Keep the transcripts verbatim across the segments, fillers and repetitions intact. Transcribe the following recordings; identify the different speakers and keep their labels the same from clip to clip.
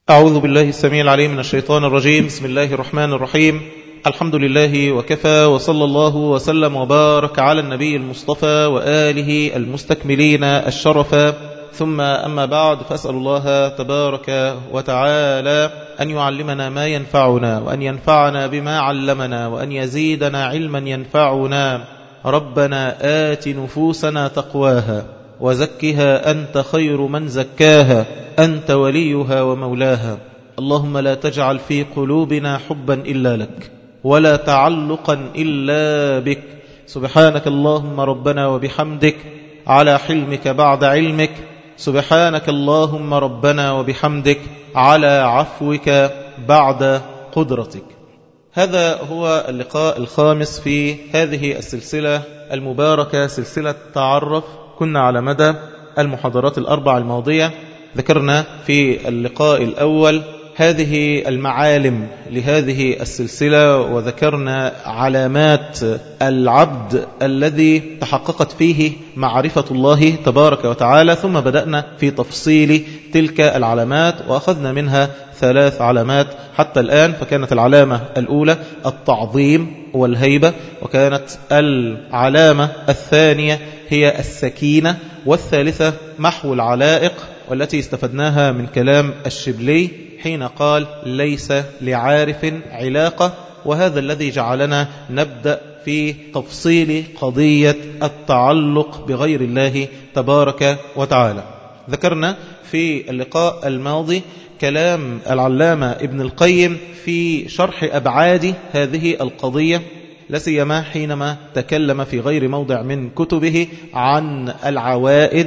Speaker 1: أعوذ بالله السميع العليم من الشيطان الرجيم. بسم الله الرحمن الرحيم. الحمد لله وكفى، وصلى الله وسلم وبارك على النبي المصطفى وآله المستكملين الشرفا، ثم أما بعد، فأسأل الله تبارك وتعالى أن يعلمنا ما ينفعنا، وأن ينفعنا بما علمنا، وأن يزيدنا علما ينفعنا. ربنا آت نفوسنا تقواها وزكها أنت خير من زكاها، أنت وليها ومولاها. اللهم لا تجعل في قلوبنا حبا إلا لك، ولا تعلقا إلا بك. سبحانك اللهم ربنا وبحمدك على حلمك بعد علمك. سبحانك اللهم ربنا وبحمدك على عفوك بعد قدرتك. هذا هو اللقاء الخامس في هذه السلسلة المباركة، سلسلة تعرف. كنا على مدى المحاضرات الأربع الماضية ذكرنا في اللقاء الأول هذه المعالم لهذه السلسلة، وذكرنا علامات العبد الذي تحققت فيه معرفة الله تبارك وتعالى، ثم بدأنا في تفصيل تلك العلامات وأخذنا منها ثلاث علامات حتى الآن. فكانت العلامة الأولى التعظيم والهيبة، وكانت العلامة الثانية هي السكينة، والثالثة محو العلائق، والتي استفدناها من كلام الشبلي حين قال ليس لعارف علاقة. وهذا الذي جعلنا نبدأ في تفصيل قضية التعلق بغير الله تبارك وتعالى. ذكرنا في اللقاء الماضي كلام العلامة ابن القيم في شرح أبعاد هذه القضية، لسيما حينما تكلم في غير موضع من كتبه عن العوائد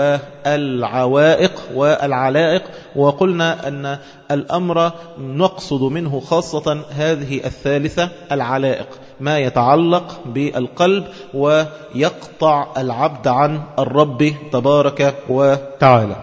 Speaker 1: والعوائق والعلائق، وقلنا أن الأمر نقصد منه خاصة هذه الثالثة العلائق، ما يتعلق بالقلب ويقطع العبد عن الرب تبارك وتعالى.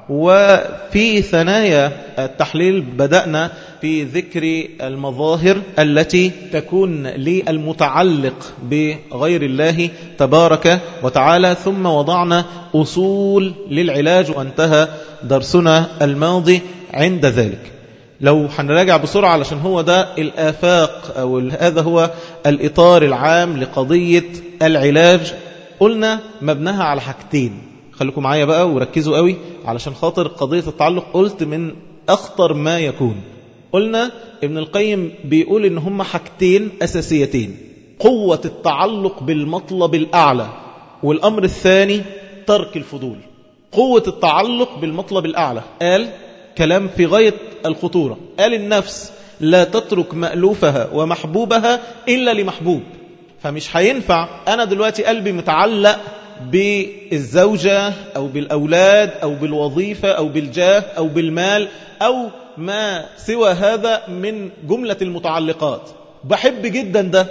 Speaker 1: وفي ثنايا التحليل بدأنا في ذكر المظاهر التي تكون للمتعلق بغير الله تبارك وتعالى، ثم وضعنا أصول للعلاج، وانتهى درسنا الماضي عند ذلك. لو هنراجع بسرعة علشان هو ده الآفاق، أو هذا هو الإطار العام لقضية العلاج. قلنا مبناها على حاجتين، خليكم معايا بقى وركزوا قوي علشان خاطر قضية التعلق قلت من أخطر ما يكون. قلنا ابن القيم بيقول إن هم حاجتين أساسيتين: قوة التعلق بالمطلب الأعلى، والأمر الثاني ترك الفضول. قوة التعلق بالمطلب الأعلى، قال كلام في غاية الخطورة، قال النفس لا تترك مألوفها ومحبوبها إلا لمحبوب. فمش هينفع أنا دلوقتي قلبي متعلق بالزوجة أو بالأولاد أو بالوظيفة أو بالجاه أو بالمال أو ما سوى هذا من جملة المتعلقات، بحب جدا ده،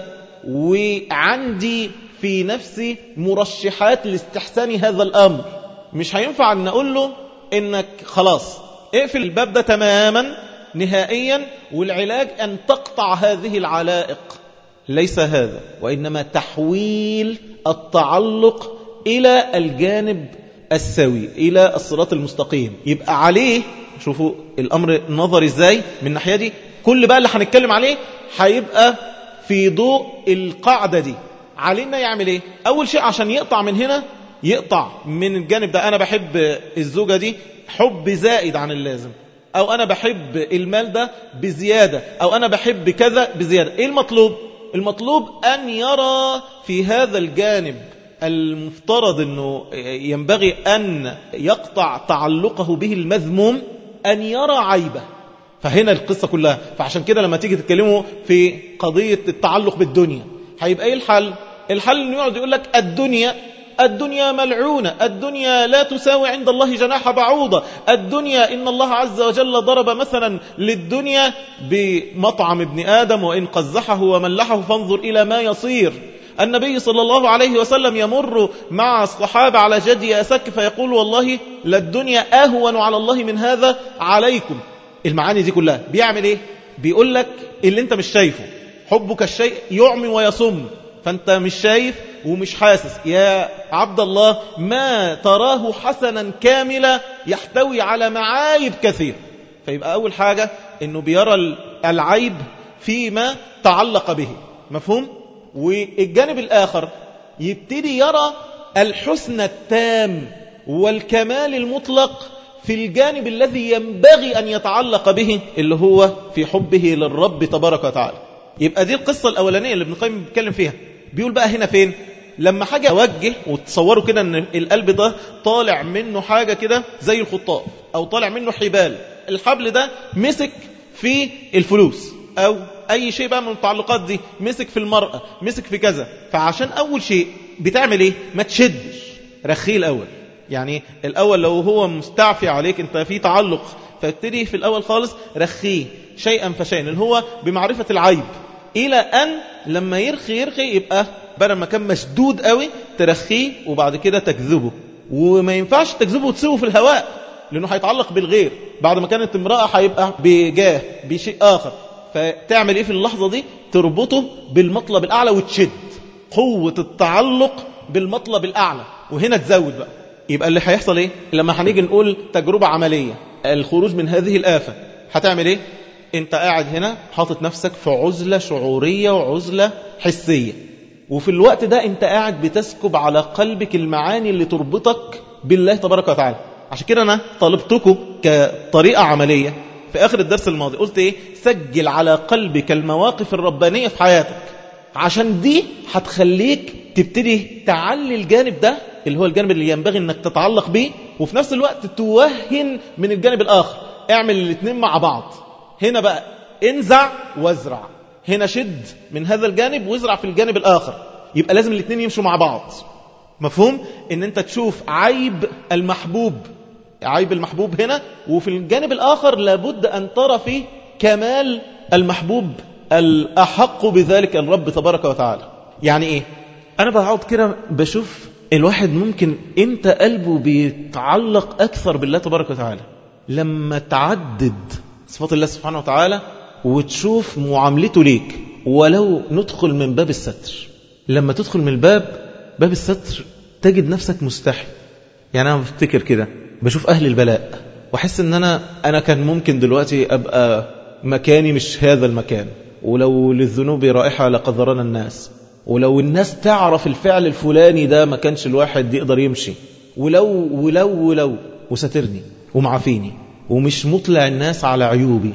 Speaker 1: وعندي في نفسي مرشحات لاستحسان هذا الأمر. مش هينفع أن أقول له إنك خلاص اقفل الباب ده تماما نهائيا، والعلاج أن تقطع هذه العلائق. ليس هذا، وإنما تحويل التعلق إلى الجانب السوي، إلى الصراط المستقيم. يبقى عليه، شوفوا الأمر نظر إزاي من الناحية دي، كل بقى اللي هنتكلم عليه هيبقى في ضوء القاعدة دي. علينا يعمل إيه؟ أول شيء عشان يقطع من هنا، يقطع من الجانب ده. أنا بحب الزوجة دي حب زائد عن اللازم، أو أنا بحب المال ده بزيادة، أو أنا بحب كذا بزيادة. إيه المطلوب؟ المطلوب أن يرى في هذا الجانب المفترض أنه ينبغي أن يقطع تعلقه به المذموم، أن يرى عيبه. فهنا القصة كلها. فعشان كده لما تيجي تتكلموا في قضية التعلق بالدنيا، هيبقى إيه الحل؟ الحل أنه يقعد يقول لك الدنيا الدنيا ملعونة، الدنيا لا تساوي عند الله جناح بعوضة، الدنيا إن الله عز وجل ضرب مثلا للدنيا بمطعم ابن آدم، وإن قزحه وملحه فانظر إلى ما يصير. النبي صلى الله عليه وسلم يمر مع الصحابة على جدي أسك فيقول والله للدنيا أهون على الله من هذا عليكم. المعاني دي كلها بيعمل إيه؟ بيقول لك اللي انت مش شايفه. حبك الشيء يعمي ويصم، فانت مش شايف ومش حاسس. يا عبد الله ما تراه حسنا كاملا يحتوي على معايب كثير. فيبقى أول حاجة أنه بيرى العيب فيما تعلق به، مفهوم؟ والجانب الآخر يبتدي يرى الحسن التام والكمال المطلق في الجانب الذي ينبغي أن يتعلق به، اللي هو في حبه للرب تبارك وتعالى. يبقى دي القصة الأولانية اللي ابن القيم بيتكلم فيها. بيقول بقى هنا فين؟ لما حاجة أوجه، وتصوروا كده أن القلب ده طالع منه حاجة كده زي الخطاف، أو طالع منه حبال، الحبل ده مسك في الفلوس أو أي شيء بقى من التعلقات دي، مسك في المرأة، مسك في كذا. فعشان أول شيء بتعمل إيه؟ ما تشدش، رخيه الأول. يعني الأول لو هو مستعفي عليك، أنت في تعلق، فابتدي في الأول خالص رخيه شيئا فشيئا، اللي هو بمعرفة العيب، إلى أن لما يرخي يرخي يبقى بدل ما كان مشدود قوي ترخيه، وبعد كده تكذبه. وما ينفعش تكذبه وتسيبه في الهواء، لأنه هيتعلق بالغير. بعد ما كانت امرأة هيبقى بجاه بشيء آخر. فتعمل إيه في اللحظة دي؟ تربطه بالمطلب الأعلى وتشد قوة التعلق بالمطلب الأعلى، وهنا تزود بقى. يبقى اللي هيحصل إيه؟ لما هنيجي نقول تجربة عملية الخروج من هذه الآفة، هتعمل إيه؟ أنت قاعد هنا حاطط نفسك في عزلة شعورية وعزلة حسية، وفي الوقت ده أنت قاعد بتسكب على قلبك المعاني اللي تربطك بالله تبارك وتعالى. عشان كده أنا طالبتكم كطريقة عملية في آخر الدرس الماضي، قلت إيه؟ سجل على قلبك المواقف الربانية في حياتك، عشان دي هتخليك تبتدي تعلي الجانب ده اللي هو الجانب اللي ينبغي أنك تتعلق به، وفي نفس الوقت توهن من الجانب الآخر. اعمل الاثنين مع بعض. هنا بقى انزع وازرع، هنا شد من هذا الجانب وازرع في الجانب الآخر. يبقى لازم الاثنين يمشوا مع بعض. مفهوم؟ ان انت تشوف عيب المحبوب، عيب المحبوب هنا، وفي الجانب الآخر لابد أن ترى فيه كمال المحبوب الأحق بذلك الرب تبارك وتعالى. يعني إيه؟ أنا بقعد كده بشوف الواحد ممكن إمتى قلبه بيتعلق أكثر بالله تبارك وتعالى، لما تعدد صفات الله سبحانه وتعالى وتشوف معاملته ليك. ولو ندخل من باب الستر، لما تدخل من الباب باب الستر تجد نفسك مستحي. يعني أنا بفتكر كده، بشوف أهل البلاء وأحس أن أنا أنا كان ممكن دلوقتي أبقى مكاني مش هذا المكان، ولو للذنوب رائحة لقذرنا الناس، ولو الناس تعرف الفعل الفلاني ده ما كانش الواحد يقدر يمشي، ولو ولو ولو وسترني ومعافيني ومش مطلع الناس على عيوبي.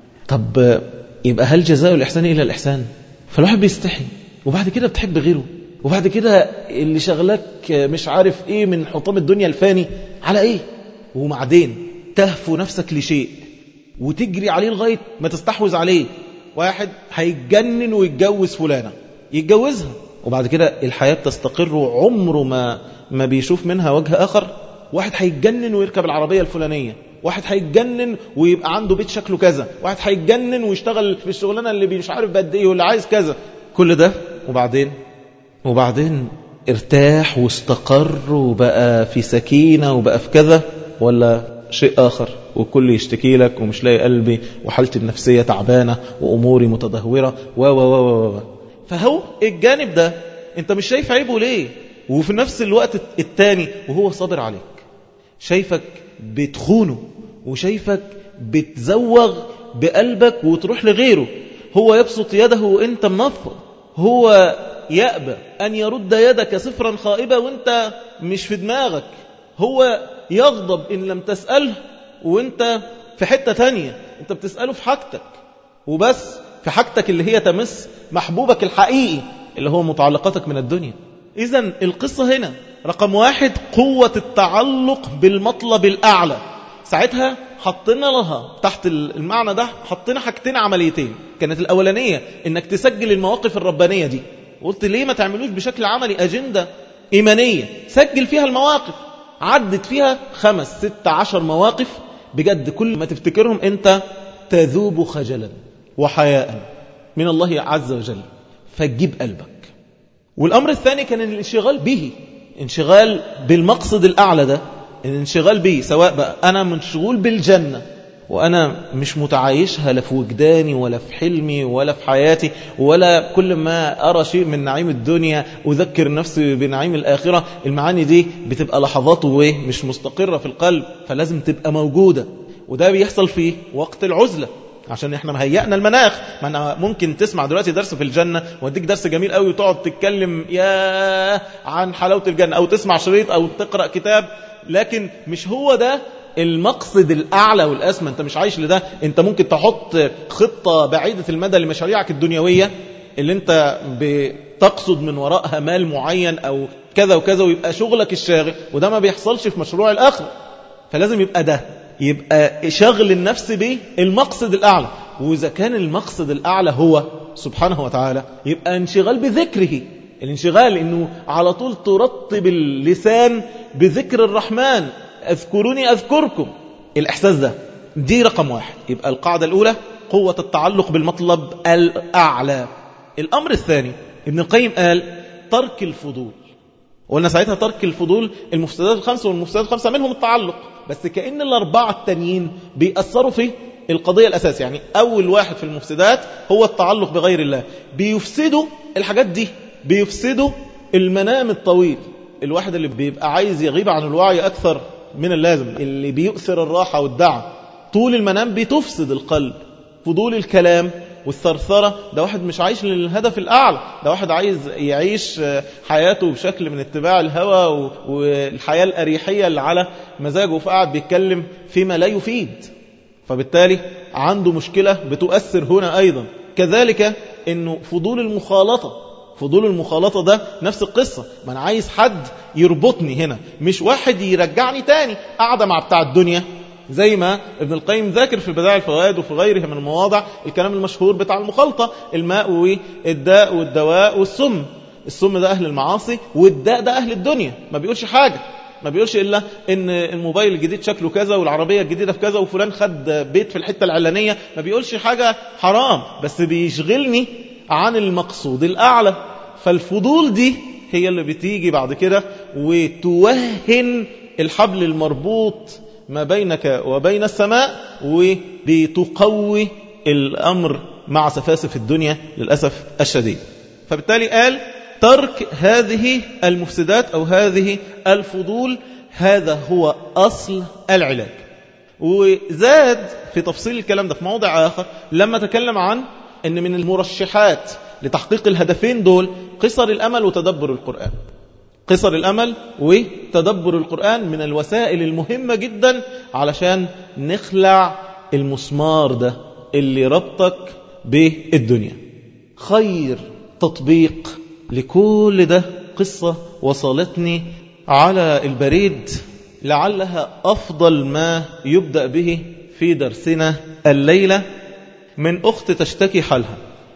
Speaker 1: طب يبقى هل جزاء الإحسان إلا الإحسان؟ فالواحد بيستحي، وبعد كده بتحب غيره، وبعد كده اللي شغلك مش عارف إيه من حطام الدنيا الفاني على إيه، وبعدين تهفو نفسك لشيء وتجري عليه لغاية ما تستحوذ عليه. واحد هيتجنن ويتجوز فلانة، يتجوزها، وبعد كده الحياة تستقر وعمره ما ما بيشوف منها وجه آخر. واحد هيتجنن ويركب العربية الفلانية، واحد هيتجنن ويبقى عنده بيت شكله كذا، واحد هيتجنن ويشتغل في الشغلانة اللي مش عارف بقد ايه واللي عايز كذا، كل ده. وبعدين وبعدين ارتاح واستقر وبقى في سكينة وبقى في كذا، ولا شيء آخر وكل يشتكي لك ومش لاقي قلبي وحالتي النفسية تعبانة وأموري متدهورة و و و و فهو الجانب ده انت مش شايف عيبه ليه؟ وفي نفس الوقت التاني وهو صابر عليك، شايفك بتخونه وشايفك بتزوغ بقلبك وتروح لغيره. هو يبسط يده وانت منفض، هو يأبى أن يرد يدك صفرا خائبة وانت مش في دماغك، هو يغضب إن لم تسأله وانت في حتة تانية، انت بتسأله في حاجتك وبس، في حاجتك اللي هي تمس محبوبك الحقيقي اللي هو متعلقاتك من الدنيا. إذن القصة هنا رقم واحد قوة التعلق بالمطلب الأعلى. ساعتها حطينا لها تحت المعنى ده حطينا حاجتين عمليتين. كانت الأولانية إنك تسجل المواقف الربانية دي، قلت ليه ما تعملوش بشكل عملي أجندة إيمانية سجل فيها المواقف، عدت فيها خمس ست عشر مواقف بجد كل ما تفتكرهم أنت تذوب خجلا وحياء من الله عز وجل، فتجيب قلبك. والأمر الثاني كان الانشغال به، انشغال بالمقصد الأعلى ده، الانشغال به، سواء بقى أنا منشغول بالجنة وأنا مش متعايشها لا في وجداني ولا في حلمي ولا في حياتي، ولا كل ما أرى شيء من نعيم الدنيا أذكر نفسي بنعيم الآخرة. المعاني دي بتبقى لحظات ومش مستقرة في القلب، فلازم تبقى موجودة. وده بيحصل في وقت العزلة عشان احنا مهيئنا المناخ. ما أنا ممكن تسمع دلوقتي درس في الجنة واديك درس جميل قوي وتقعد تتكلم يا عن حلاوة الجنة، أو تسمع شريط أو تقرأ كتاب، لكن مش هو ده المقصد الأعلى والأسمى. أنت مش عايش لده. أنت ممكن تحط خطة بعيدة المدى لمشاريعك الدنيوية اللي أنت بتقصد من وراءها مال معين أو كذا وكذا، ويبقى شغلك الشاغل، وده ما بيحصلش في مشروع الآخر. فلازم يبقى ده يبقى شغل النفس به المقصد الأعلى. وإذا كان المقصد الأعلى هو سبحانه وتعالى، يبقى انشغال بذكره. الانشغال إنه على طول ترطب اللسان بذكر الرحمن، أذكروني أذكركم. الإحساس ده دي رقم واحد. يبقى القاعدة الأولى قوة التعلق بالمطلب الأعلى. الأمر الثاني ابن القيم قال ترك الفضول. وقلنا ساعتها ترك الفضول المفسدات الخمسة، والمفسدات الخمسة منهم التعلق، بس كأن الأربعة التانيين بيأثروا في القضية الأساسية. يعني أول واحد في المفسدات هو التعلق بغير الله، بيفسدوا الحاجات دي، بيفسدوا المنام الطويل. الواحد اللي بيبقى عايز يغيب عن الوعي أكثر من اللازم، اللي بيؤثر الراحة والدعم طول المنام، بتفسد القلب. فضول الكلام والثرثرة، ده واحد مش عايش للهدف الأعلى، ده واحد عايز يعيش حياته بشكل من اتباع الهوى والحياة الأريحية اللي على مزاجه، فقعد بيتكلم فيما لا يفيد، فبالتالي عنده مشكلة بتؤثر هنا أيضا. كذلك إنه فضول المخالطة، فضول المخالطة ده نفس القصة. ما أنا عايز حد يربطني هنا، مش واحد يرجعني تاني قاعدة مع بتاع الدنيا. زي ما ابن القيم ذاكر في بدائع الفوائد وفي غيرها من المواضع الكلام المشهور بتاع المخالطة، الماء والداء والدواء والسم. السم ده أهل المعاصي، والداء ده أهل الدنيا. ما بيقولش حاجة، ما بيقولش إلا إن الموبايل الجديد شكله كذا، والعربية الجديدة في كذا، وفلان خد بيت في الحتة العلانية. ما بيقولش حاجة حرام، بس بيشغلني عن المقصود الأعلى. فالفضول دي هي اللي بتيجي بعد كده وتوهن الحبل المربوط ما بينك وبين السماء، وبتقوي الأمر مع سفاسف الدنيا للأسف الشديد. فبالتالي قال ترك هذه المفسدات أو هذه الفضول، هذا هو أصل العلاج. وزاد في تفصيل الكلام ده في موضع آخر لما تكلم عن أن من المرشحات لتحقيق الهدفين دول قصر الأمل وتدبر القرآن. قصر الأمل وتدبر القرآن من الوسائل المهمة جدا علشان نخلع المسمار ده اللي ربطك بالدنيا. خير تطبيق لكل ده قصة وصلتني على البريد، لعلها أفضل ما يبدأ به في درسنا الليلة، من أخت تشتكي حالها.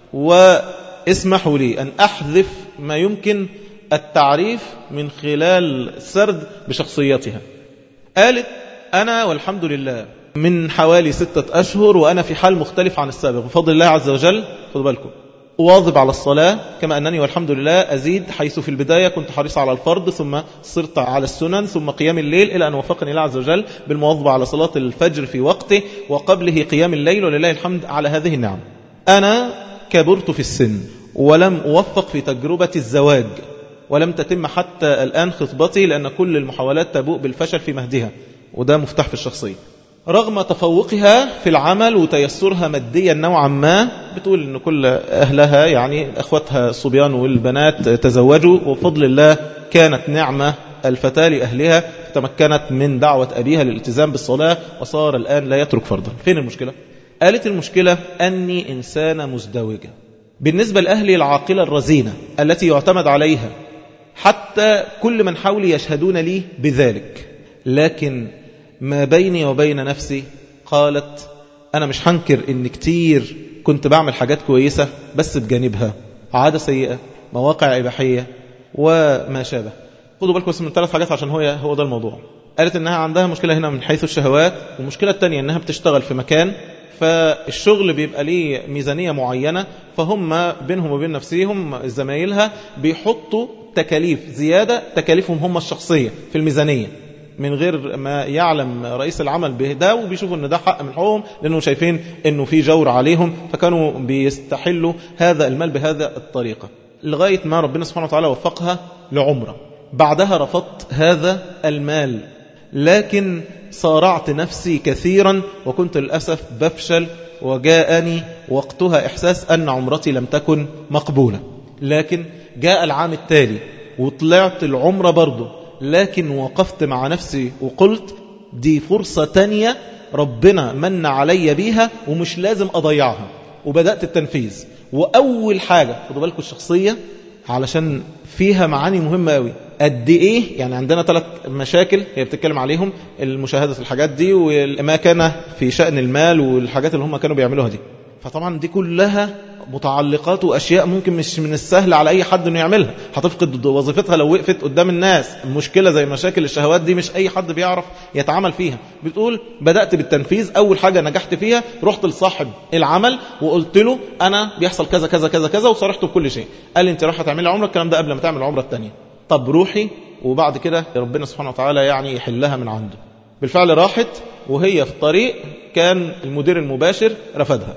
Speaker 1: واسمحوا لي أن أحذف ما يمكن التعريف من خلال سرد بشخصيتها. قالت أنا والحمد لله من حوالي ستة أشهر وأنا في حال مختلف عن السابق بفضل الله عز وجل. خذوا بالكم، أواظب على الصلاة كما أنني والحمد لله أزيد، حيث في البداية كنت حريص على الفرض، ثم صرت على السنن، ثم قيام الليل، إلى أن وفقني الله عز وجل بالمواظبة على صلاة الفجر في وقته وقبله قيام الليل، ولله الحمد على هذه النعم. أنا كبرت في السن ولم أوفق في تجربة الزواج، ولم تتم حتى الآن خطبتي، لأن كل المحاولات تبوء بالفشل في مهدها، وده مفتاح في الشخصية. رغم تفوقها في العمل وتيسرها ماديا نوعا ما، بتقول أن كل أهلها يعني أخوتها الصبيان والبنات تزوجوا، وفضل الله كانت نعمة الفتاة لأهلها، تمكنت من دعوة أبيها للالتزام بالصلاة، وصار الآن لا يترك فرضا. فين المشكلة؟ قالت المشكلة أني إنسانة مزدوجة. بالنسبة لأهلي العاقلة الرزينة التي يعتمد عليها، حتى كل من حولي يشهدون لي بذلك، لكن ما بيني وبين نفسي قالت أنا مش هنكر إن كتير كنت بعمل حاجات كويسة، بس بجانبها عادة سيئة، مواقع إباحية وما شابه. خدوا بالكم بس من ثلاث حاجات عشان هو هو ده الموضوع. قالت إنها عندها مشكلة هنا من حيث الشهوات، والمشكلة الثانية إنها بتشتغل في مكان، فالشغل بيبقى ليه ميزانية معينة، فهم بينهم وبين نفسهم زمايلها بيحطوا تكاليف زيادة، تكاليفهم هم الشخصية في الميزانية، من غير ما يعلم رئيس العمل بهذا، وبيشوفوا ان ده حق من حقوقهم، لانه شايفين انه في جور عليهم، فكانوا بيستحلوا هذا المال بهذا الطريقة، لغاية ما ربنا سبحانه وتعالى وفقها لعمرة. بعدها رفضت هذا المال لكن صارعت نفسي كثيرا وكنت للأسف بفشل، وجاءني وقتها إحساس أن عمرتي لم تكن مقبولة. لكن جاء العام التالي وطلعت العمرة برضو، لكن وقفت مع نفسي وقلت دي فرصة تانية ربنا من علي بيها ومش لازم أضيعها، وبدأت التنفيذ. وأول حاجة خدوا بالكم الشخصية علشان فيها معاني مهمة قوي. قد إيه يعني عندنا ثلاث مشاكل هي بتتكلم عليهم، المشاهدة الحاجات دي وما كان في شأن المال والحاجات اللي هم كانوا بيعملوها دي. فطبعا دي كلها متعلقات وأشياء ممكن مش من السهل على أي حد أنه يعملها، هتفقد وظيفتها لو وقفت قدام الناس. مشكلة زي مشاكل الشهوات دي مش أي حد بيعرف يتعامل فيها. بتقول بدأت بالتنفيذ، أول حاجة نجحت فيها رحت لصاحب العمل وقلت له أنا بيحصل كذا كذا كذا كذا وصرحته بكل شيء. قال لي أنت رايحة تعملي عمرة، الكلام ده قبل ما تعمل العمرة الثانية. طب روحي وبعد كده ربنا سبحانه وتعالى يعني يحلها من عنده. بالفعل راحت، وهي في الطريق كان المدير المباشر رفضها،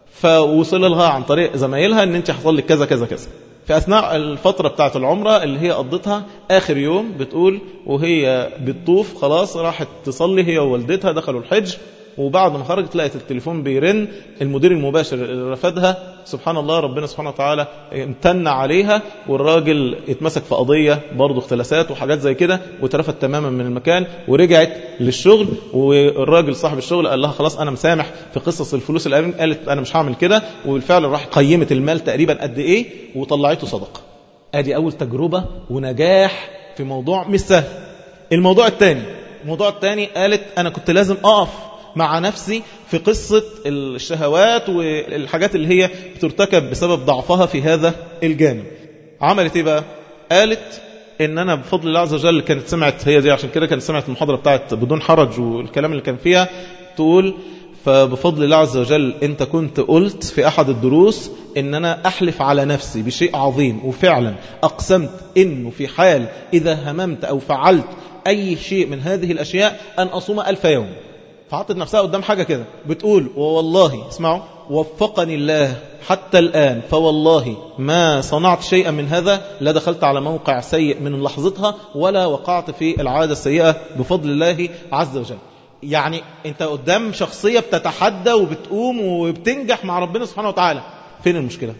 Speaker 1: فوصل لها عن طريق زمايلها ان انت حصل لك كذا كذا كذا. في اثناء الفتره بتاعه العمره اللي هي قضتها اخر يوم، بتقول وهي بتطوف خلاص راحت تصلي هي ووالدتها، دخلوا الحج، وبعد ما خرجت لقيت التليفون بيرن، المدير المباشر اللي رفضها سبحان الله ربنا سبحانه وتعالى امتن عليها، والراجل اتمسك في قضية برضو اختلاسات وحاجات زي كده، وترفد تماما من المكان ورجعت للشغل. والراجل صاحب الشغل قال لها خلاص انا مسامح في قصص الفلوس اللي قالت انا مش هعمل كده، وبالفعل راح قيمت المال تقريبا قد ايه وطلعته صدقة. ادي اول تجربة ونجاح في موضوع مش سهل. الموضوع الثاني الموضوع الثاني قالت انا كنت لازم اقف مع نفسي في قصة الشهوات والحاجات اللي هي بترتكب بسبب ضعفها في هذا الجانب. عملت ايه بقى؟ قالت ان انا بفضل الله عز وجل كانت سمعت، هي دي عشان كده كانت سمعت المحاضرة بتاعت بدون حرج والكلام اللي كان فيها، تقول فبفضل الله عز وجل انت كنت قلت في احد الدروس ان انا احلف على نفسي بشيء عظيم، وفعلا اقسمت انه في حال اذا هممت او فعلت اي شيء من هذه الاشياء ان اصوم الف يوم. فحطت نفسها قدام حاجة كده بتقول والله اسمعوا وفقني الله حتى الآن فوالله ما صنعت شيئا من هذا، لا دخلت على موقع سيء من لحظتها ولا وقعت في العادة السيئة بفضل الله عز وجل. يعني انت قدام شخصية بتتحدى وبتقوم وبتنجح مع ربنا سبحانه وتعالى. فين المشكلة؟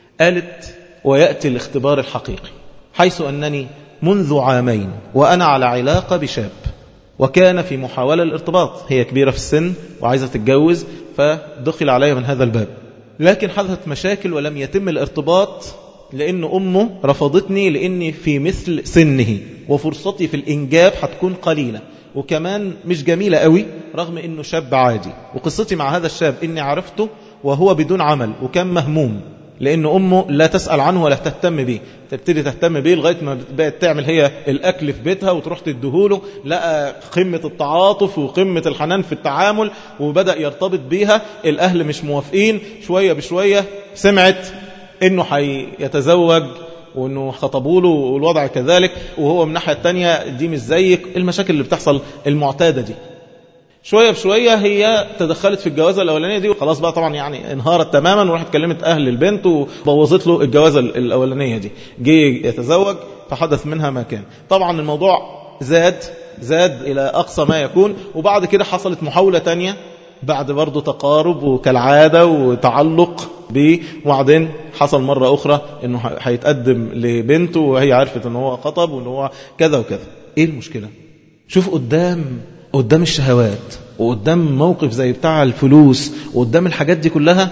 Speaker 1: قالت ويأتي الاختبار الحقيقي، حيث أنني منذ عامين وأنا على علاقة بشاب، وكان في محاولة الارتباط، هي كبيرة في السن وعايزة تتجوز، فدخل علي من هذا الباب، لكن حدثت مشاكل ولم يتم الارتباط لأن أمه رفضتني لأني في مثل سنه وفرصتي في الإنجاب هتكون قليلة وكمان مش جميلة قوي، رغم أنه شاب عادي. وقصتي مع هذا الشاب أني عرفته وهو بدون عمل وكان مهموم، لأن أمه لا تسأل عنه ولا تهتم به، تبتدي تهتم به لغاية ما بقت تعمل هي الأكل في بيتها وتروح تدهوله، لقى قمة التعاطف وقمة الحنان في التعامل وبدأ يرتبط بيها. الأهل مش موافقين، شوية بشوية سمعت أنه هيتزوج وأنه خطبوله والوضع كذلك، وهو من ناحية التانية دي مش زيك، المشاكل اللي بتحصل المعتادة دي. شوية بشوية هي تدخلت في الجوازة الأولانية دي وخلاص بقى طبعا يعني انهارت تماما، وراحت كلمت أهل البنت وبوظت له الجوازة الأولانية دي. جه يتزوج فحدث منها ما كان. طبعا الموضوع زاد زاد إلى أقصى ما يكون، وبعد كده حصلت محاولة تانية بعد برضو تقارب وكالعادة وتعلق به، وبعدين حصل مرة أخرى أنه هيتقدم لبنته وهي عرفت أنه هو خطب وأنه هو كذا وكذا. إيه المشكلة؟ شوف قدام قدام الشهوات وقدام موقف زي بتاع الفلوس وقدام الحاجات دي كلها،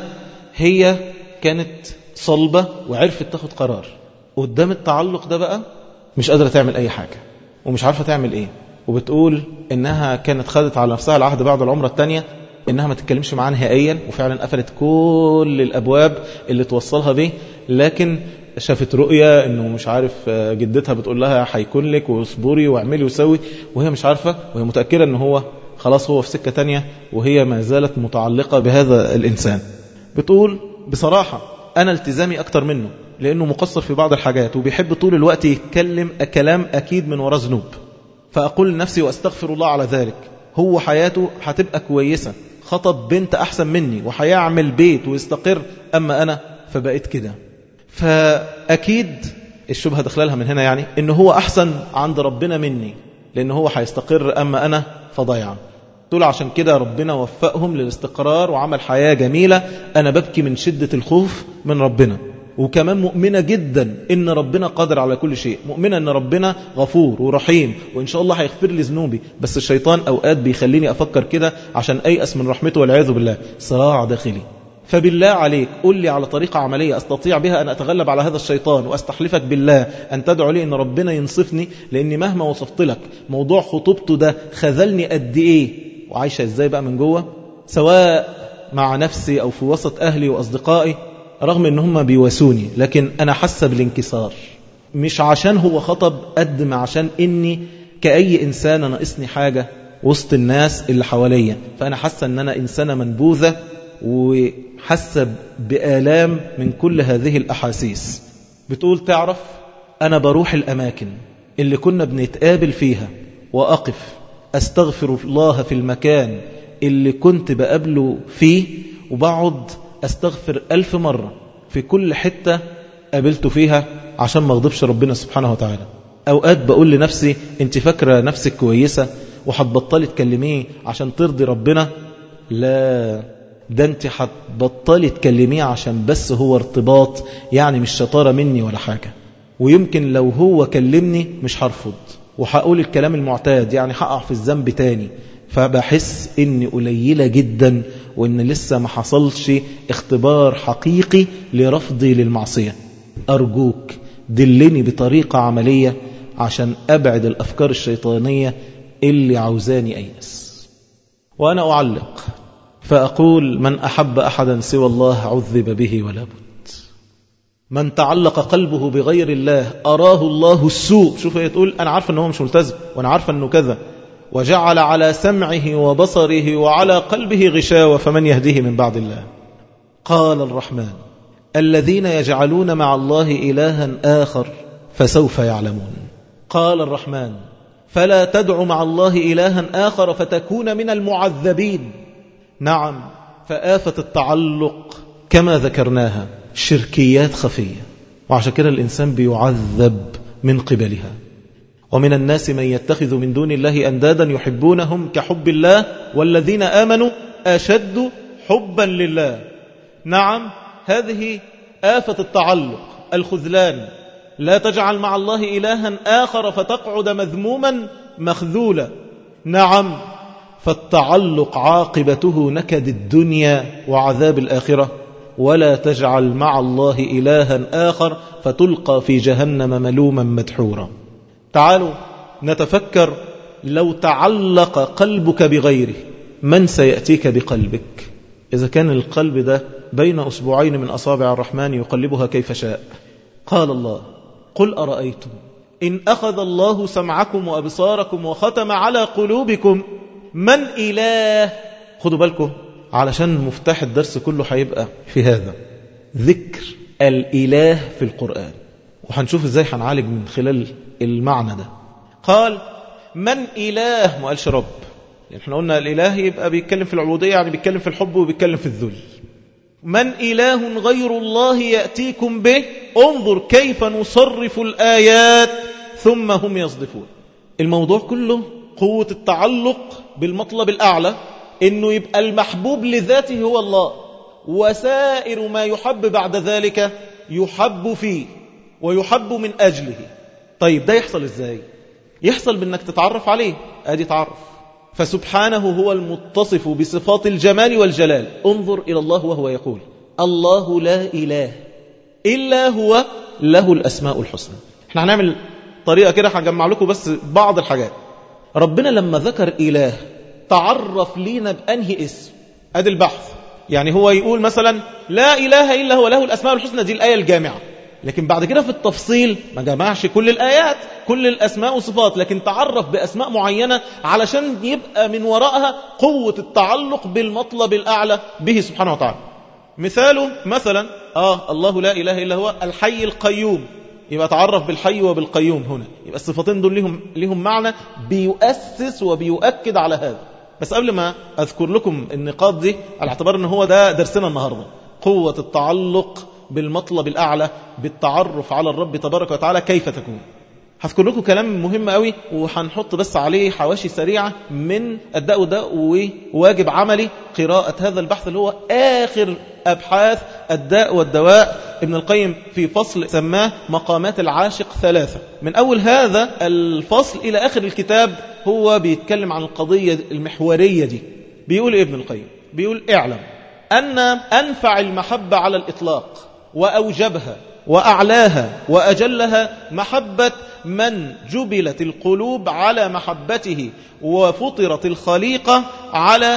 Speaker 1: هي كانت صلبة وعرفت تاخد قرار. قدام التعلق ده بقى مش قادرة تعمل أي حاجة ومش عارفة تعمل إيه، وبتقول إنها كانت خدت على نفسها العهد بعد العمرة الثانية إنها ما تتكلمش معاه نهائيا، وفعلا قفلت كل الأبواب اللي توصلها به. لكن شافت رؤية إنه مش عارف جدتها بتقول لها هيكون لك واصبري واعملي وسوي، وهي مش عارفة، وهي متأكدة إنه هو خلاص هو في سكة تانية، وهي ما زالت متعلقة بهذا الإنسان. بتقول بصراحة أنا التزامي أكتر منه لأنه مقصر في بعض الحاجات وبيحب طول الوقت يتكلم كلام أكيد من وراء ذنوب، فأقول لنفسي وأستغفر الله على ذلك. هو حياته هتبقى كويسة، خطب بنت أحسن مني وهيعمل بيت ويستقر، أما أنا فبقيت كده. فأكيد الشبهة دخلالها من هنا، يعني إنه هو أحسن عند ربنا مني، لأن هو هيستقر، أما أنا فضيعا. تقول عشان كده ربنا وفقهم للاستقرار وعمل حياة جميلة. أنا ببكي من شدة الخوف من ربنا، وكمان مؤمنة جدا إن ربنا قادر على كل شيء، مؤمنة إن ربنا غفور ورحيم وإن شاء الله هيغفر لي ذنوبي. بس الشيطان أوقات بيخليني أفكر كده عشان أيأس من رحمته والعياذ بالله. صراع داخلي. فبالله عليك قل لي على طريقة عملية أستطيع بها أن أتغلب على هذا الشيطان، وأستحلفك بالله أن تدعو لي أن ربنا ينصفني. لأني مهما وصفت لك موضوع خطوبته ده خذلني قد إيه، وعايشة إزاي بقى من جوه، سواء مع نفسي أو في وسط أهلي وأصدقائي، رغم ان هم بيواسوني لكن انا حاسه بالانكسار. مش عشان هو خطب قد ما عشان اني كأي انسان ناقصني حاجه وسط الناس اللي حواليا. فانا حاسه ان انا انسانه منبوذه وحاسه بآلام من كل هذه الاحاسيس. بتقول تعرف انا بروح الاماكن اللي كنا بنتقابل فيها واقف استغفر الله في المكان اللي كنت بقابله فيه، وبقعد استغفر ألف مرة في كل حتة قابلته فيها عشان ما اغضبش ربنا سبحانه وتعالى. أوقات بقول لنفسي انت فاكرة نفسك كويسة وحتبطلي تكلميه عشان ترضي ربنا؟ لا، ده انت حتبطلي تكلميه عشان بس هو ارتباط، يعني مش شطارة مني ولا حاجة. ويمكن لو هو كلمني مش هرفض وهقول الكلام المعتاد، يعني هقع في الذنب تاني. فبحس اني قليلة جدا وإن لسه ما حصلش اختبار حقيقي لرفضي للمعصية. أرجوك دلني بطريقة عملية عشان أبعد الأفكار الشيطانية اللي عاوزاني أيأس. وأنا أعلق فأقول من أحب أحدا سوى الله عذب به ولا بد. من تعلق قلبه بغير الله أراه الله السوء. شوف هي تقول أنا عارفة أنه مش ملتزم وأنا عارفة أنه كذا، وجعل على سمعه وبصره وعلى قلبه غشاوة فمن يهديه من بعد الله. قال الرحمن الذين يجعلون مع الله إلها آخر فسوف يعلمون. قال الرحمن فلا تدع مع الله إلها آخر فتكون من المعذبين. نعم، فآفة التعلق كما ذكرناها شركيات خفية، وعشان كده الإنسان بيعذب من قبلها. ومن الناس من يتخذ من دون الله أندادا يحبونهم كحب الله والذين آمنوا أشد حبا لله. نعم، هذه آفة التعلق الخذلان. لا تجعل مع الله إلها آخر فتقعد مذموما مخذولا. نعم، فالتعلق عاقبته نكد الدنيا وعذاب الآخرة. ولا تجعل مع الله إلها آخر فتلقى في جهنم ملوما مدحورا. تعالوا نتفكر، لو تعلق قلبك بغيره من سيأتيك بقلبك؟ إذا كان القلب ده بين أسبوعين من أصابع الرحمن يقلبها كيف شاء. قال الله قل أرأيتم إن أخذ الله سمعكم وأبصاركم وختم على قلوبكم من إله. خدوا بالكم علشان مفتاح الدرس كله هيبقى في هذا، ذكر الإله في القرآن، وهنشوف ازاي هنعالج من خلال المعنى ده. قال من إله، ما قالش رب، يعني احنا قلنا الإله يبقى بيتكلم في العبودية، يعني بيتكلم في الحب وبيتكلم في الذل. من إله غير الله يأتيكم به انظر كيف نصرف الآيات ثم هم يصدفون. الموضوع كله قوة التعلق بالمطلب الأعلى، إنه يبقى المحبوب لذاته هو الله، وسائر ما يحب بعد ذلك يحب فيه ويحب من أجله. طيب ده يحصل إزاي؟ يحصل بأنك تتعرف عليه. أدي تعرف. فسبحانه هو المتصف بصفات الجمال والجلال. انظر إلى الله وهو يقول الله لا إله إلا هو له الأسماء الحسنى. احنا هنعمل طريقة كده هنجمع لكم بس بعض الحاجات. ربنا لما ذكر إله تعرف لينا بأنهي اسم. أدي البحث. يعني هو يقول مثلا لا إله إلا هو له الأسماء الحسنى، دي الآية الجامعة. لكن بعد كده في التفصيل ما جمعش كل الآيات كل الأسماء وصفات، لكن تعرف بأسماء معينة علشان يبقى من وراءها قوة التعلق بالمطلب الأعلى به سبحانه وتعالى. مثاله مثلا آه الله لا إله إلا هو الحي القيوم، يبقى تعرف بالحي وبالقيوم. هنا يبقى الصفتين دول لهم, لهم معنى بيؤسس وبيؤكد على هذا. بس قبل ما أذكر لكم النقاط دي على اعتبار أنه هو ده درسنا النهاردة، قوة التعلق بالمطلب الأعلى بالتعرف على الرب تبارك وتعالى كيف تكون. هذكر لكم كلام مهم قوي وهنحط بس عليه حواشي سريعة من الداء والداء وواجب عملي قراءة هذا البحث اللي هو آخر أبحاث الداء والدواء. ابن القيم في فصل سماه مقامات العاشق ثلاثة. من أول هذا الفصل إلى آخر الكتاب هو بيتكلم عن القضية المحورية دي. بيقول ابن القيم، بيقول اعلم أن أنفع المحبة على الإطلاق وأوجبها وأعلاها وأجلها محبة من جبلت القلوب على محبته وفطرت الخليقة على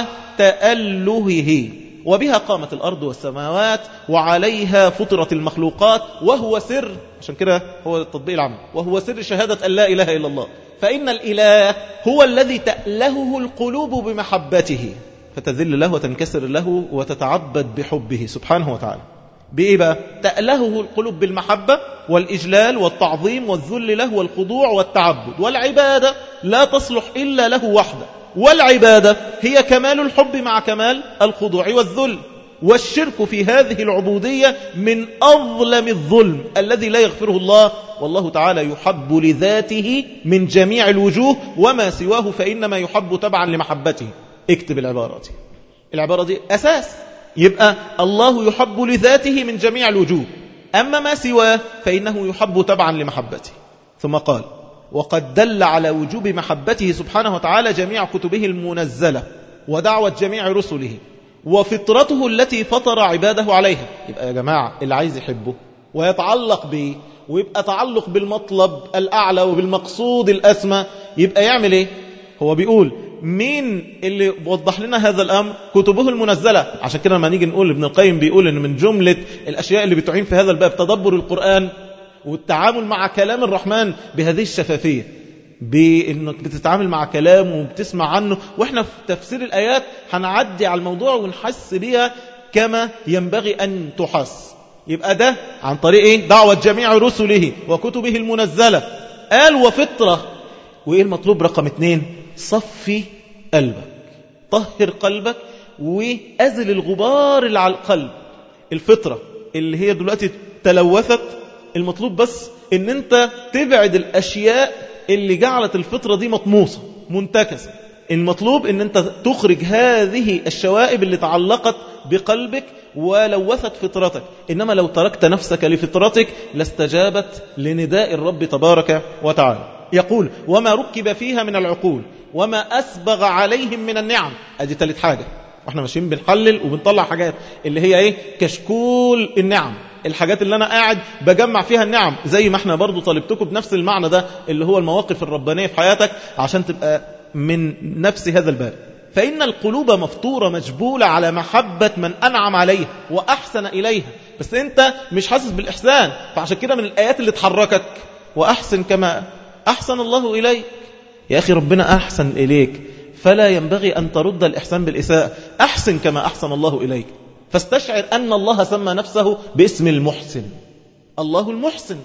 Speaker 1: تألهه، وبها قامت الأرض والسماوات وعليها فطرت المخلوقات، وهو سر، عشان كده هو التطبيق العام، وهو سر شهادة أن لا إله إلا الله. فإن الإله هو الذي تألهه القلوب بمحبته، فتذل له وتنكسر له وتتعبد بحبه سبحانه وتعالى. بإيه بقى؟ تألهه القلوب بالمحبة والإجلال والتعظيم والذل له والخضوع والتعبد، والعبادة لا تصلح إلا له وحده، والعبادة هي كمال الحب مع كمال الخضوع والذل. والشرك في هذه العبودية من أظلم الظلم الذي لا يغفره الله، والله تعالى يحب لذاته من جميع الوجوه، وما سواه فإنما يحب تبعا لمحبته. اكتب العبارة دي، العبارة دي أساس. يبقى الله يحب لذاته من جميع الوجوه، أما ما سواه فإنه يحب تبعا لمحبته. ثم قال: وقد دل على وجوب محبته سبحانه وتعالى جميع كتبه المنزلة ودعوة جميع رسله وفطرته التي فطر عباده عليها. يبقى يا جماعة اللي عايز يحبه ويتعلق به ويبقى تعلق بالمطلب الأعلى وبالمقصود الأسمى، يبقى يعمل إيه؟ هو بيقول مين اللي وضح لنا هذا الأمر؟ كتبه المنزلة. عشان كده لما نيجي نقول ابن القيم بيقول إن من جملة الأشياء اللي بتعين في هذا الباب تدبر القرآن والتعامل مع كلام الرحمن بهذه الشفافية، بأنك بتتعامل مع كلامه وبتسمع عنه. وإحنا في تفسير الآيات هنعدي على الموضوع ونحس بها كما ينبغي أن تحس. يبقى ده عن طريق إيه؟ دعوة جميع رسله وكتبه المنزلة. قال وفطرة. وإيه المطلوب رقم اتنين؟ صفي قلبك، طهر قلبك وأزل الغبار اللي على القلب. الفطرة اللي هي دلوقتي تلوثت، المطلوب بس ان انت تبعد الاشياء اللي جعلت الفطرة دي مطموسة منتكسة. المطلوب ان انت تخرج هذه الشوائب اللي تعلقت بقلبك ولوثت فطرتك. انما لو تركت نفسك لفطرتك لاستجابت لنداء الرب تبارك وتعالى. يقول: وما ركب فيها من العقول وما أسبغ عليهم من النعم. ادي ثالث حاجة، واحنا ماشيين بنحلل وبنطلع حاجات اللي هي ايه؟ كشكول النعم، الحاجات اللي انا قاعد بجمع فيها النعم. زي ما احنا برضو طالبتكم بنفس المعنى ده اللي هو المواقف الربانية في حياتك عشان تبقى من نفس هذا الباب. فإن القلوب مفطورة مجبولة على محبة من أنعم عليها وأحسن إليها، بس أنت مش حاسس بالإحسان. فعشان كده من الآيات اللي تحركك: وأحسن كما أحسن الله إليك. يا أخي ربنا أحسن إليك، فلا ينبغي أن ترد الإحسان بالإساءة. أحسن كما أحسن الله إليك. فاستشعر أن الله سمى نفسه باسم المحسن، الله المحسن،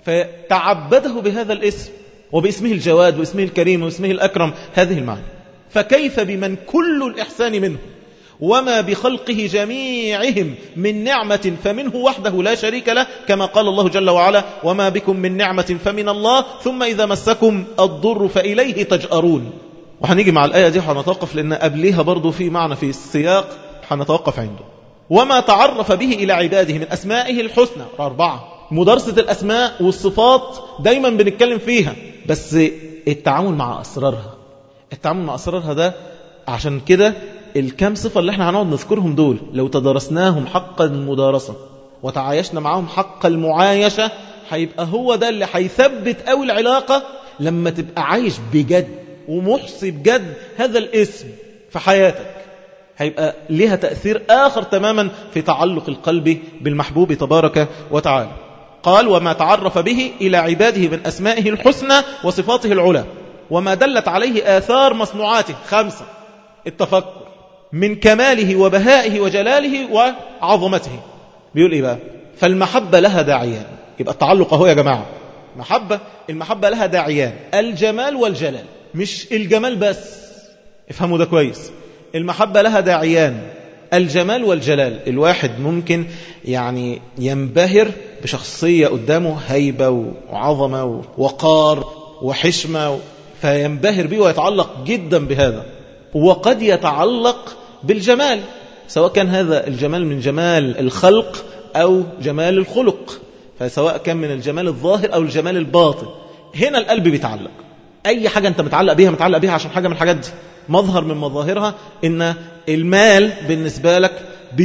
Speaker 1: فتعبده بهذا الاسم وباسمه الجواد واسمه الكريم واسمه الأكرم. هذه المعنى. فكيف بمن كل الإحسان منه وما بخلقه جميعهم من نعمة فمنه وحده لا شريك له، كما قال الله جل وعلا: وما بكم من نعمة فمن الله ثم إذا مسكم الضر فإليه تجأرون. وحنيجي مع الآية دي وحنتوقف لأن قبلها برضو في معنى في السياق حنتوقف عنده. وما تعرف به إلى عباده من أسمائه الحسنى. أربعة، مدرسة الأسماء والصفات دايما بنتكلم فيها، بس التعامل مع أسرارها، التعامل مع أسرارها ده عشان كده الكام صفة اللي احنا هنقعد نذكرهم دول لو تدرسناهم حق المدارسة وتعايشنا معاهم حق المعايشة، هيبقى هو ده اللي هيثبت أو العلاقة لما تبقى عايش بجد ومحصي بجد هذا الاسم في حياتك، هيبقى لها تأثير آخر تماما في تعلق القلب بالمحبوب تبارك وتعالى. قال: وما تعرف به إلى عباده من أسمائه الحسنى وصفاته العلى وما دلت عليه آثار مصنوعاته. خمسة، التفكر من كماله وبهائه وجلاله وعظمته. بيقول إيه بقى؟ فالمحبة لها داعيان. يبقى التعلق اهو يا جماعة، محبة، المحبة لها داعيان: الجمال والجلال. مش الجمال بس، افهموا ده كويس. المحبة لها داعيان: الجمال والجلال. الواحد ممكن يعني ينبهر بشخصية قدامه هيبة وعظمة ووقار وحشمة، فينبهر به ويتعلق جدا بهذا. وقد يتعلق بالجمال، سواء كان هذا الجمال من جمال الخلق أو جمال الخلق، فسواء كان من الجمال الظاهر أو الجمال الباطن. هنا القلب بيتعلق، أي حاجة أنت متعلق بيها متعلق بيها عشان حاجة من الحاجات دي. مظهر من مظاهرها إن المال بالنسبة لك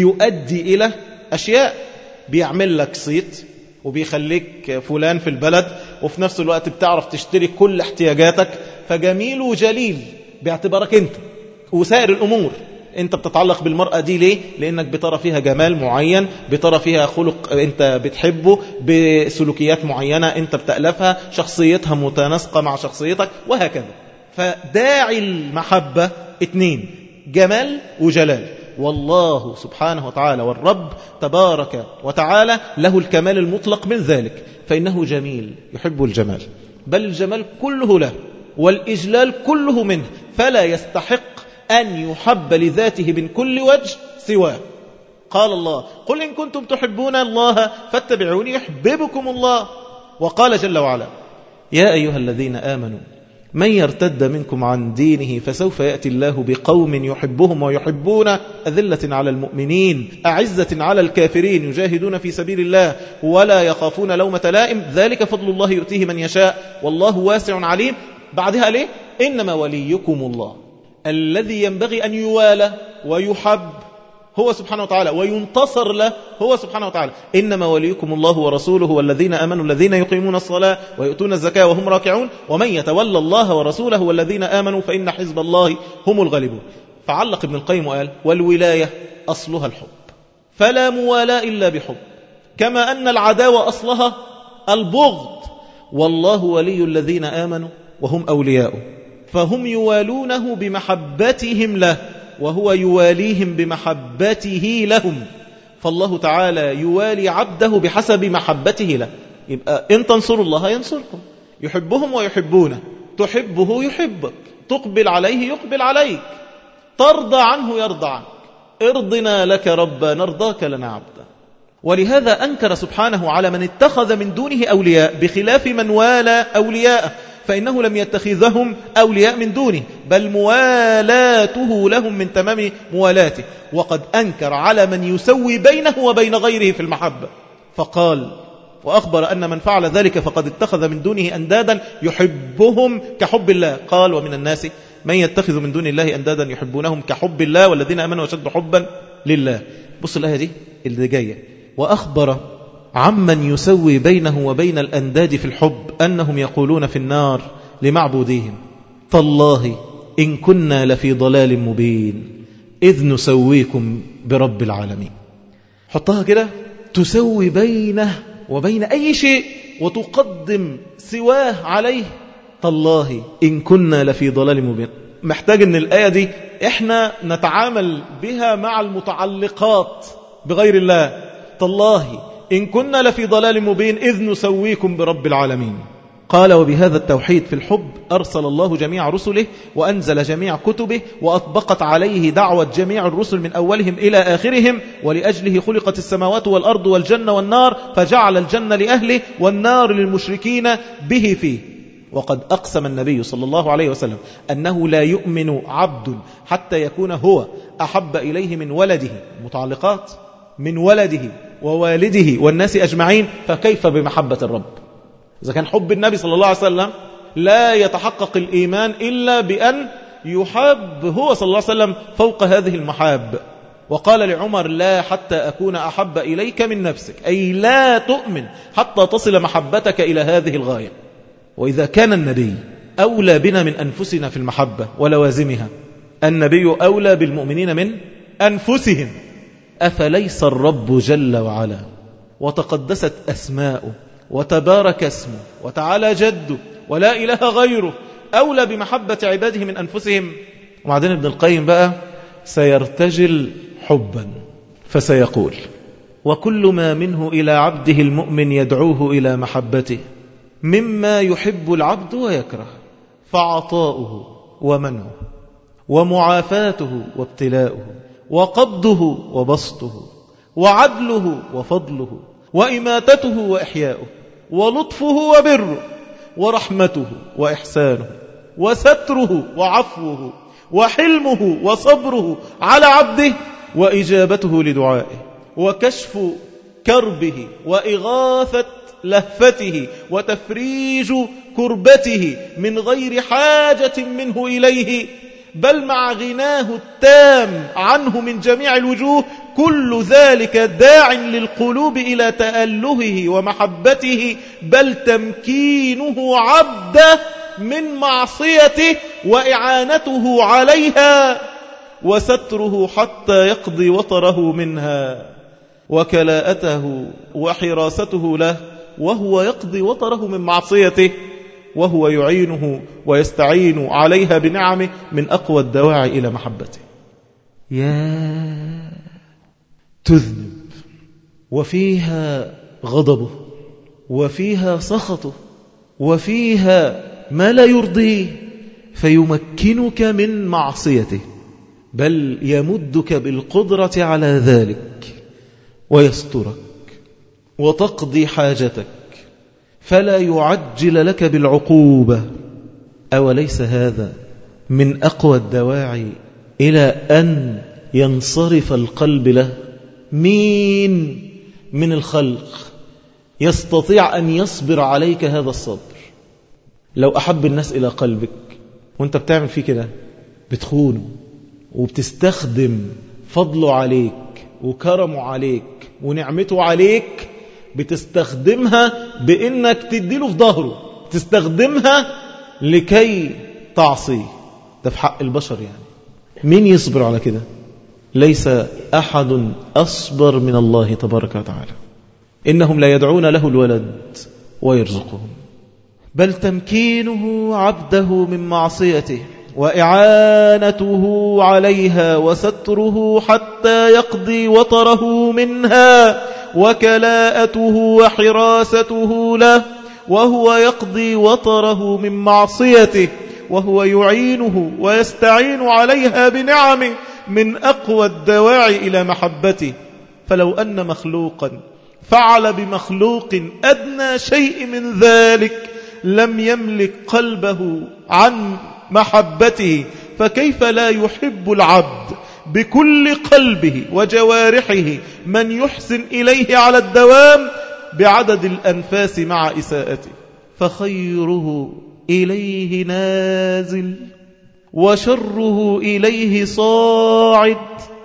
Speaker 1: بيؤدي إلى أشياء، بيعمل لك صيت وبيخليك فلان في البلد، وفي نفس الوقت بتعرف تشتري كل احتياجاتك، فجميل وجليل باعتبارك أنت. وسائر الأمور أنت بتتعلق بالمرأة دي ليه؟ لأنك بترى فيها جمال معين، بترى فيها خلق أنت بتحبه، بسلوكيات معينة أنت بتألفها، شخصيتها متناسقة مع شخصيتك، وهكذا. فداعي المحبة اتنين، جمال وجلال. والله سبحانه وتعالى والرب تبارك وتعالى له الكمال المطلق من ذلك، فإنه جميل يحب الجمال، بل الجمال كله له والإجلال كله منه، فلا يستحق أن يحب لذاته من كل وجه سواه. قال الله: قل إن كنتم تحبون الله فاتبعوني يحببكم الله. وقال جل وعلا: يا أيها الذين آمنوا من يرتد منكم عن دينه فسوف يأتي الله بقوم يحبهم ويحبون، أذلة على المؤمنين أعزة على الكافرين يجاهدون في سبيل الله ولا يخافون لومة لائم، ذلك فضل الله يؤتيه من يشاء والله واسع عليم. بعدها ليه؟ إنما وليكم الله الذي ينبغي أن يوالى ويحب هو سبحانه وتعالى، وينتصر له هو سبحانه وتعالى. إنما وليكم الله ورسوله والذين آمنوا الذين يقيمون الصلاة ويؤتون الزكاة وهم راكعون ومن يتولى الله ورسوله والذين آمنوا فإن حزب الله هم الغالبون. فعلق ابن القيم وقال: والولاية أصلها الحب، فلا موالاة إلا بحب، كما أن العداوة أصلها البغض، والله ولي الذين آمنوا وهم أولياؤه، فهم يوالونه بمحبتهم له وهو يواليهم بمحبته لهم، فالله تعالى يوالي عبده بحسب محبته له. يبقى إن تنصروا الله ينصركم، يحبهم ويحبونه، تحبه يحبك، تقبل عليه يقبل عليك، ترضى عنه يرضى عنك، ارضنا لك ربا نرضاك لنا عبدا. ولهذا أنكر سبحانه على من اتخذ من دونه أولياء بخلاف من والى أولياءه، فإنه لم يتخذهم أولياء من دونه، بل موالاته لهم من تمام موالاته. وقد أنكر على من يسوي بينه وبين غيره في المحبة، فقال وأخبر أن من فعل ذلك فقد اتخذ من دونه أندادا يحبهم كحب الله. قال: ومن الناس من يتخذ من دون الله أندادا يحبونهم كحب الله والذين آمنوا أشد حبا لله. بص الآية دي اللي جاية: وأخبر عمن يسوي بينه وبين الأنداد في الحب أنهم يقولون في النار لمعبوديهم: تالله إن كنا لفي ضلال مبين إذ نسويكم برب العالمين. حطها كده، تسوي بينه وبين أي شيء وتقدم سواه عليه. تالله إن كنا لفي ضلال مبين. محتاج أن الآية دي إحنا نتعامل بها مع المتعلقات بغير الله. تالله إن كنا لفي ضلال مبين إذ نسويكم برب العالمين. قال: وبهذا التوحيد في الحب أرسل الله جميع رسله وأنزل جميع كتبه وأطبقت عليه دعوة جميع الرسل من أولهم إلى آخرهم، ولأجله خلقت السماوات والأرض والجنة والنار، فجعل الجنة لأهله والنار للمشركين به فيه. وقد أقسم النبي صلى الله عليه وسلم أنه لا يؤمن عبد حتى يكون هو أحب إليه من ولده، متعلقات من ولده ووالده والناس أجمعين، فكيف بمحبة الرب؟ إذا كان حب النبي صلى الله عليه وسلم لا يتحقق الإيمان إلا بأن يحب هو صلى الله عليه وسلم فوق هذه المحاب. وقال لعمر: لا حتى أكون أحب إليك من نفسك، أي لا تؤمن حتى تصل محبتك إلى هذه الغاية. وإذا كان النبي أولى بنا من أنفسنا في المحبة ولوازمها، النبي أولى بالمؤمنين من أنفسهم، أفليس الرب جل وعلا وتقدست أسماؤه وتبارك اسمه وتعالى جده ولا إله غيره أولى بمحبة عباده من أنفسهم؟ وبعدين ابن القيم بقى سيرتجل حبا فسيقول: وكل ما منه إلى عبده المؤمن يدعوه إلى محبته مما يحب العبد ويكره، فعطاؤه ومنعه ومعافاته وابتلاؤه وقبضه وبسطه وعدله وفضله وإماتته وإحياؤه، ولطفه وبره، ورحمته وإحسانه، وستره وعفوه، وحلمه وصبره على عبده، وإجابته لدعائه، وكشف كربه، وإغاثة لهفته، وتفريج كربته من غير حاجة منه إليه، بل مع غناه التام عنه من جميع الوجوه. كل ذلك داع للقلوب إلى تألهه ومحبته، بل تمكينه عبده من معصيته، وإعانته عليها، وستره حتى يقضي وطره منها، وكلاءته وحراسته له وهو يقضي وطره من معصيته، وهو يعينه ويستعين عليها بنعمه، من أقوى الدواعي إلى محبته. يا تذنب وفيها غضبه، وفيها سخطه، وفيها ما لا يرضيه، فيمكنك من معصيته، بل يمدك بالقدرة على ذلك، ويسترك وتقضي حاجتك، فلا يعجل لك بالعقوبة. أوليس هذا من أقوى الدواعي إلى أن ينصرف القلب له؟ مين من الخلق يستطيع أن يصبر عليك هذا الصبر؟ لو أحب الناس إلى قلبك وانت بتعمل فيه كده، بتخونه وبتستخدم فضله عليك وكرمه عليك ونعمته عليك، بتستخدمها بإنك تديله في ظهره، تستخدمها لكي تعصيه. ده في حق البشر يعني. مين يصبر على كده؟ ليس أحد أصبر من الله تبارك وتعالى. إنهم لا يدعون له الولد ويرزقهم، بل تمكينه عبده من معصيته، وإعانته عليها، وستره حتى يقضي وطره منها، وكلاءته وحراسته له وهو يقضي وطره من معصيته، وهو يعينه ويستعين عليها بنعمه، من أقوى الدواعي إلى محبته. فلو أن مخلوقا فعل بمخلوق أدنى شيء من ذلك لم يملك قلبه عن محبته، فكيف لا يحب العبد بكل قلبه وجوارحه من يحسن إليه على الدوام بعدد الأنفاس مع إساءته؟ فخيره إليه نازل، وشره إليه صاعد،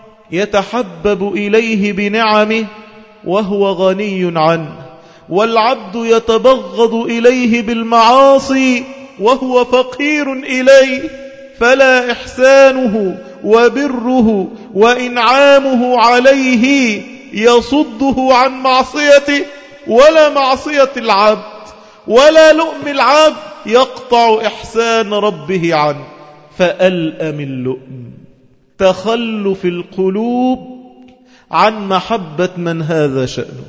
Speaker 1: يتحبب إليه بنعمه وهو غني عنه، والعبد يتبغض إليه بالمعاصي وهو فقير إليه. فلا إحسانه وبره وإنعامه عليه يصده عن معصيته، ولا معصية العبد ولا لؤم العبد يقطع إحسان ربه عنه. فألأم اللؤم تخلف القلوب عن محبة من هذا شأنه،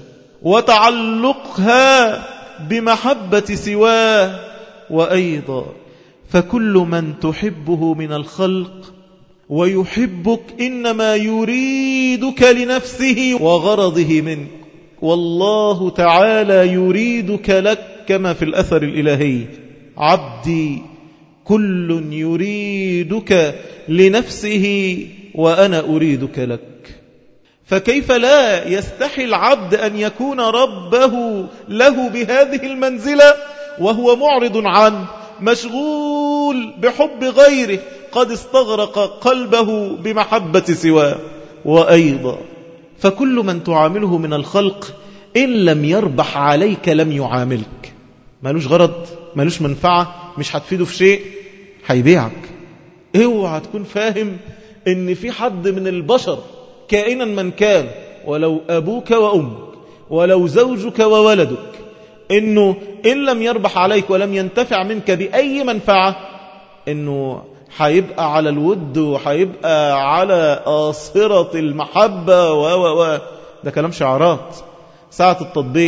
Speaker 1: وتعلقها بمحبة سواه. وأيضا فكل من تحبه من الخلق ويحبك إنما يريدك لنفسه وغرضه منك، والله تعالى يريدك لك، كما في الأثر الإلهي: عبدي كل يريدك لنفسه وأنا أريدك لك. فكيف لا يستحي العبد أن يكون ربه له بهذه المنزلة وهو معرض عنه، مشغول بحب غيره، قد استغرق قلبه بمحبة سواه. وأيضا فكل من تعامله من الخلق إن لم يربح عليك لم يعاملك. مالوش غرض، مالوش منفعة، مش هتفيده في شيء، هيبيعك. اوعى تكون فاهم ان في حد من البشر كائنا من كان، ولو أبوك وأمك ولو زوجك وولدك، إنه إن لم يربح عليك ولم ينتفع منك بأي منفعة، إنه حيبقى على الود وحيبقى على آصرة المحبة و و و ده كلام شعارات. ساعة التطبيق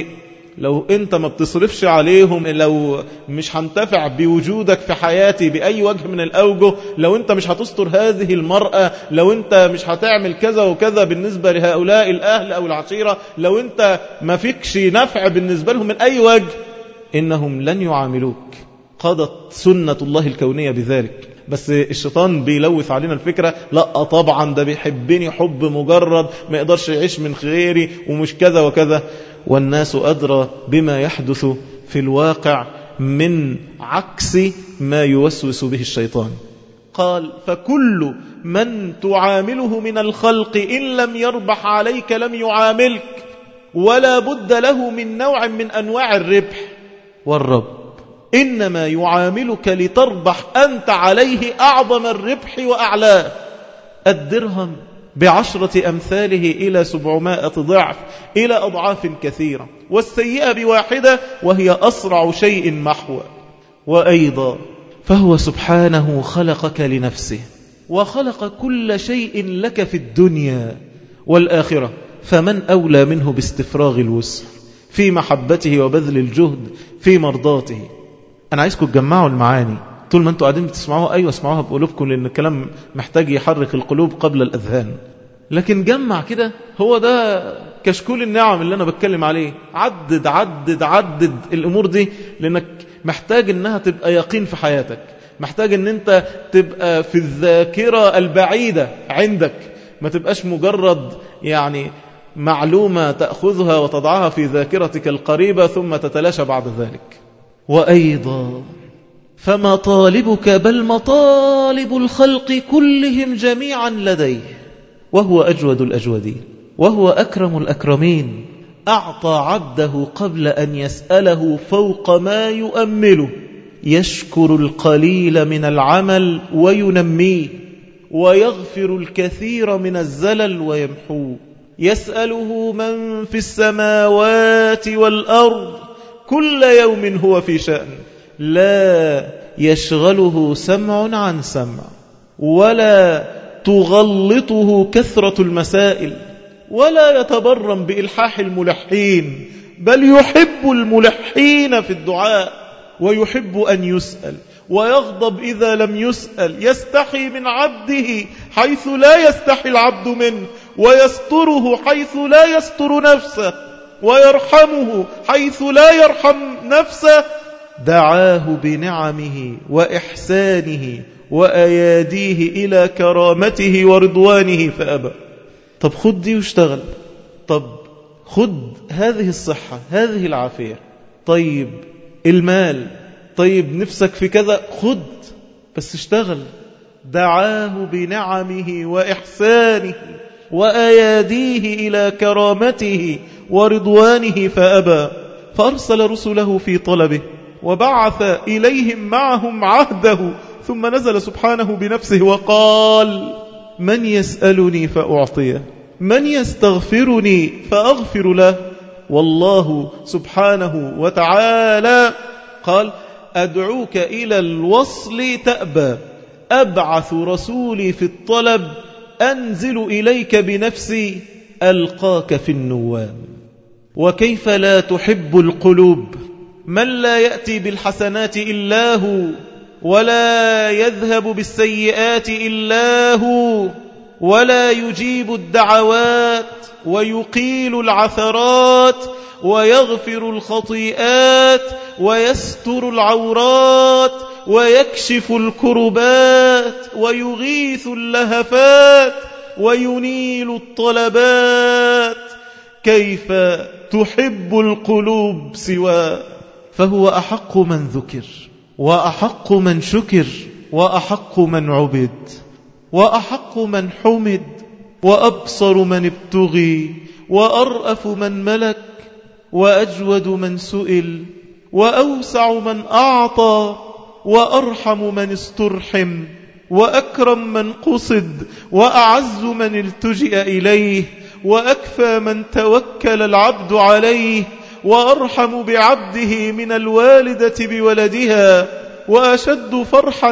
Speaker 1: لو انت ما بتصرفش عليهم، لو مش هنتفع بوجودك في حياتي بأي وجه من الأوجه، لو انت مش هتستر هذه المرأة، لو انت مش هتعمل كذا وكذا بالنسبة لهؤلاء الأهل أو العشيرة، لو انت ما فيكش نفع بالنسبة لهم من أي وجه، إنهم لن يعاملوك. قضت سنة الله الكونية بذلك. بس الشيطان بيلوث علينا الفكرة، لا طبعا ده بيحبني حب مجرد، ما يقدرش يعيش من غيري ومش كذا وكذا. والناس أدرى بما يحدث في الواقع من عكس ما يوسوس به الشيطان. قال فكل من تعامله من الخلق إن لم يربح عليك لم يعاملك، ولا بد له من نوع من أنواع الربح. والرب إنما يعاملك لتربح أنت عليه أعظم الربح وأعلاه. الدرهم بعشرة أمثاله إلى سبعمائة ضعف، إلى أضعاف كثيرة، والسيئة بواحدة وهي أسرع شيء محوى. وأيضا فهو سبحانه خلقك لنفسه، وخلق كل شيء لك في الدنيا والآخرة، فمن أولى منه باستفراغ الوسع في محبته وبذل الجهد في مرضاته. أنا عايزكم تجمعوا المعاني طول ما أنتوا قاعدين بتسمعوها. أيوة اسمعوها بقلوبكم، لأن الكلام محتاج يحرك القلوب قبل الأذهان. لكن جمع كده، هو ده كشكول النعم اللي أنا بتكلم عليه. عدد عدد عدد الأمور دي، لأنك محتاج أنها تبقى يقين في حياتك، محتاج أن أنت تبقى في الذاكرة البعيدة عندك، ما تبقاش مجرد يعني معلومة تأخذها وتضعها في ذاكرتك القريبة ثم تتلاشى بعد ذلك. وأيضا فمطالبك بل مطالب الخلق كلهم جميعا لديه، وهو أجود الأجودين وهو أكرم الأكرمين. أعطى عبده قبل أن يسأله فوق ما يؤمله، يشكر القليل من العمل وينميه، ويغفر الكثير من الزلل ويمحوه. يسأله من في السماوات والأرض كل يوم هو في شأن، لا يشغله سمع عن سمع، ولا تغلطه كثرة المسائل، ولا يتبرم بإلحاح الملحين، بل يحب الملحين في الدعاء، ويحب أن يسأل، ويغضب إذا لم يسأل. يستحي من عبده حيث لا يستحي العبد منه، ويستره حيث لا يستر نفسه، ويرحمه حيث لا يرحم نفسه. دعاه بنعمه وإحسانه وأياديه إلى كرامته ورضوانه فأبى. طب خد دي واشتغل، طب خد هذه الصحة، هذه العافية، طيب المال، طيب نفسك في كذا، خد بس اشتغل. دعاه بنعمه وإحسانه وأياديه إلى كرامته ورضوانه فأبى. فأرسل رسله في طلبه، وبعث إليهم معهم عهده، ثم نزل سبحانه بنفسه وقال: من يسألني فأعطيه، من يستغفرني فأغفر له. والله سبحانه وتعالى قال: أدعوك إلى الوصل تأبى، أبعث رسولي في الطلب، أنزل إليك بنفسي، ألقاك في النوام. وكيف لا تحب القلوب من لا يأتي بالحسنات إلا هو، ولا يذهب بالسيئات إلا هو، ولا يجيب الدعوات ويقيل العثرات ويغفر الخطيئات ويستر العورات ويكشف الكربات ويغيث اللهفات وينيل الطلبات. كيف تحب القلوب سواه؟ فهو أحق من ذكر، وأحق من شكر، وأحق من عبد، وأحق من حمد، وأبصر من ابتغي، وأرأف من ملك، وأجود من سئل، وأوسع من أعطى، وأرحم من استرحم، وأكرم من قصد، وأعز من التجئ إليه، وأكفى من توكل العبد عليه، وأرحم بعبده من الوالدة بولدها، وأشد فرحا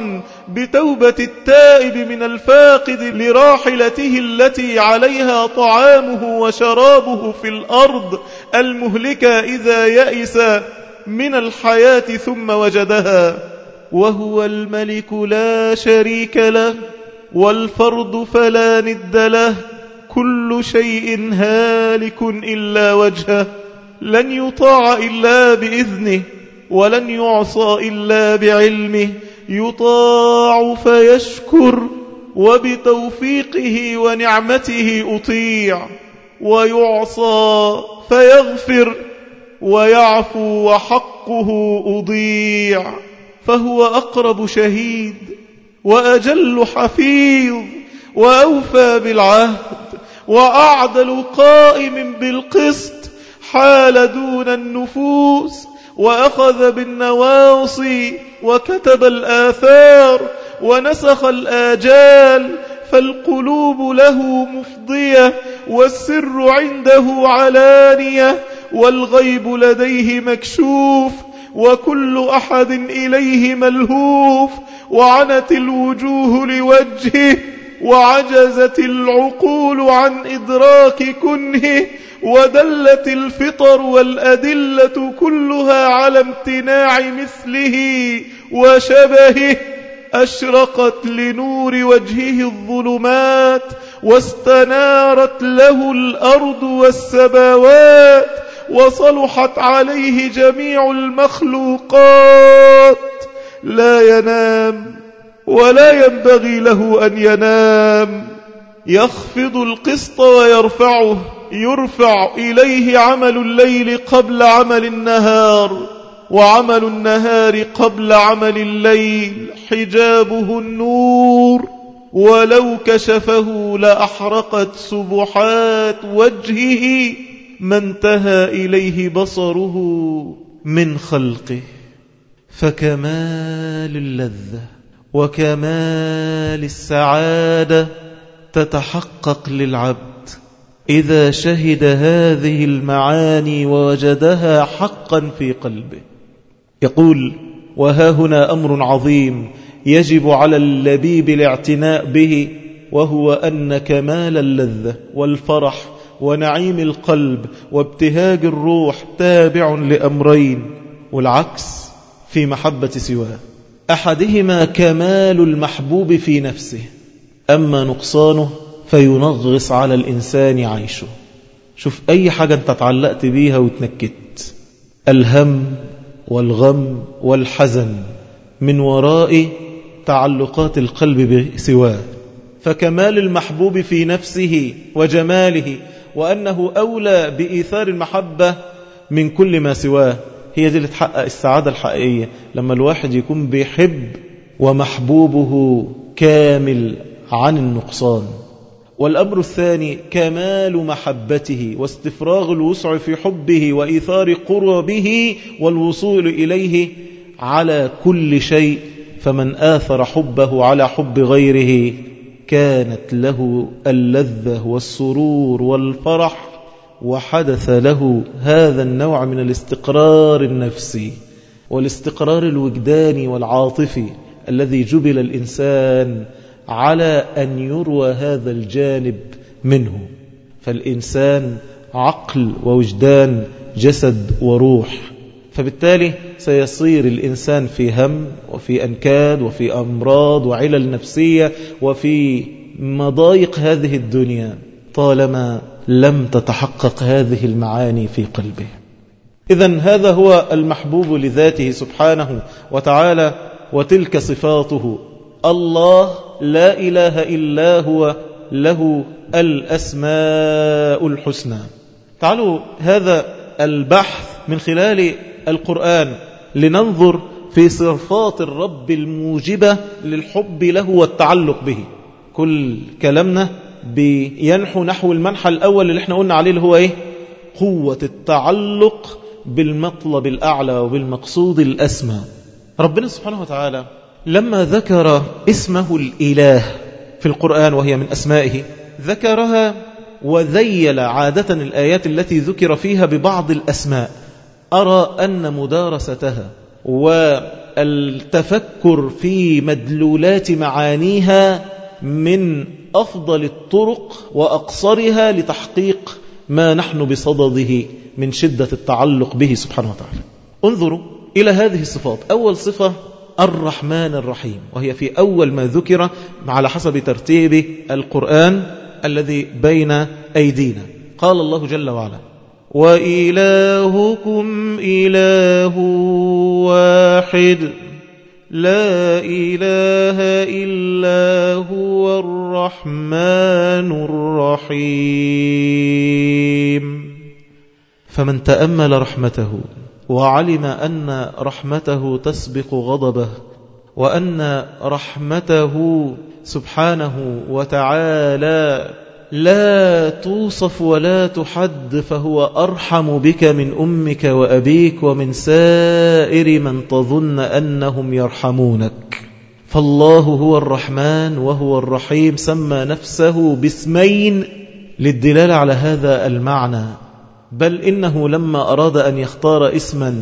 Speaker 1: بتوبة التائب من الفاقد لراحلته التي عليها طعامه وشرابه في الأرض المهلكة إذا يئس من الحياة ثم وجدها. وهو الملك لا شريك له والفرد فلا ند له، كل شيء هالك إلا وجهه، لن يطاع إلا بإذنه ولن يعصى إلا بعلمه، يطاع فيشكر وبتوفيقه ونعمته أطيع، ويعصى فيغفر ويعفو وحقه أضيع. فهو أقرب شهيد وأجل حفيظ وأوفى بالعهد وأعدل قائم بالقسط، حال دون النفوس وأخذ بالنواصي وكتب الآثار ونسخ الآجال، فالقلوب له مفضية والسر عنده علانية والغيب لديه مكشوف وكل أحد إليه ملهوف، وعنت الوجوه لوجهه وعجزت العقول عن إدراك كنهه، ودلت الفطر والأدلة كلها على امتناع مثله وشبهه. أشرقت لنور وجهه الظلمات واستنارت له الأرض والسماوات وصلحت عليه جميع المخلوقات. لا ينام ولا ينبغي له أن ينام، يخفض القسط ويرفعه، يرفع إليه عمل الليل قبل عمل النهار وعمل النهار قبل عمل الليل، حجابه النور ولو كشفه لأحرقت سبحات وجهه ما انتهى إليه بصره من خلقه. فكمال اللذة وكمال السعادة تتحقق للعبد إذا شهد هذه المعاني ووجدها حقا في قلبه. يقول: وها هنا أمر عظيم يجب على اللبيب الاعتناء به، وهو أن كمال اللذة والفرح ونعيم القلب وابتهاج الروح تابع لأمرين، والعكس في محبة سواه. أحدهما كمال المحبوب في نفسه، أما نقصانه فينغص على الإنسان عيشه. شوف أي حاجة أنت تعلقت بيها وتنكت، الهم والغم والحزن من وراء تعلقات القلب بسواه. فكمال المحبوب في نفسه وجماله وأنه أولى بإيثار المحبة من كل ما سواه، هي دي اللي تحقق السعادة الحقيقية، لما الواحد يكون بيحب ومحبوبه كامل عن النقصان. والأمر الثاني كمال محبته واستفراغ الوسع في حبه وإيثار قربه والوصول إليه على كل شيء، فمن آثر حبه على حب غيره كانت له اللذة والسرور والفرح، وحدث له هذا النوع من الاستقرار النفسي والاستقرار الوجداني والعاطفي الذي جبل الإنسان على أن يروى هذا الجانب منه. فالإنسان عقل ووجدان، جسد وروح، فبالتالي سيصير الإنسان في هم وفي أنكاد وفي أمراض وعلل نفسية وفي مضايق هذه الدنيا طالما لم تتحقق هذه المعاني في قلبه. إذن هذا هو المحبوب لذاته سبحانه وتعالى، وتلك صفاته. الله لا إله إلا هو، له الأسماء الحسنى. تعالوا هذا البحث من خلال القرآن لننظر في صفات الرب الموجبة للحب له والتعلق به. كل كلامنا بينحو نحو المنحى الأول اللي احنا قلنا عليه، اللي هو ايه؟ قوة التعلق بالمطلب الأعلى وبالمقصود الأسمى. ربنا سبحانه وتعالى لما ذكر اسمه الإله في القرآن وهي من أسمائه ذكرها وذيل عادة الآيات التي ذكر فيها ببعض الأسماء. أرى أن مدارستها والتفكر في مدلولات معانيها من أفضل الطرق وأقصرها لتحقيق ما نحن بصدده من شدة التعلق به سبحانه وتعالى. انظروا إلى هذه الصفات. أول صفة الرحمن الرحيم، وهي في أول ما ذكر على حسب ترتيب القرآن الذي بين أيدينا. قال الله جل وعلا: وإلهكم إله واحد لا إله إلا هو الرحمن الرحيم. فمن تأمل رحمته وعلم أن رحمته تسبق غضبه، وأن رحمته سبحانه وتعالى لا توصف ولا تحد، فهو أرحم بك من أمك وأبيك ومن سائر من تظن أنهم يرحمونك. فالله هو الرحمن وهو الرحيم، سمى نفسه باسمين للدلالة على هذا المعنى. بل إنه لما أراد أن يختار اسما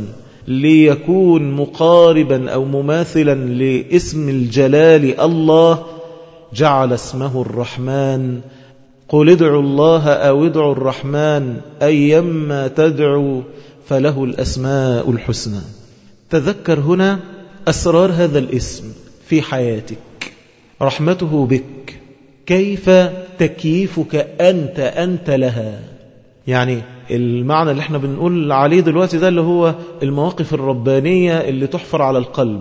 Speaker 1: ليكون مقاربا أو مماثلا لاسم الجلال الله، جعل اسمه الرحمن. قل ادعوا الله أو ادعوا الرحمن أيما تدعوا فله الأسماء الحسنى. تذكر هنا أسرار هذا الاسم في حياتك. رحمته بك، كيف تكييفك أنت أنت لها. يعني المعنى اللي احنا بنقول عليه دلوقتي ده اللي هو المواقف الربانية اللي تحفر على القلب.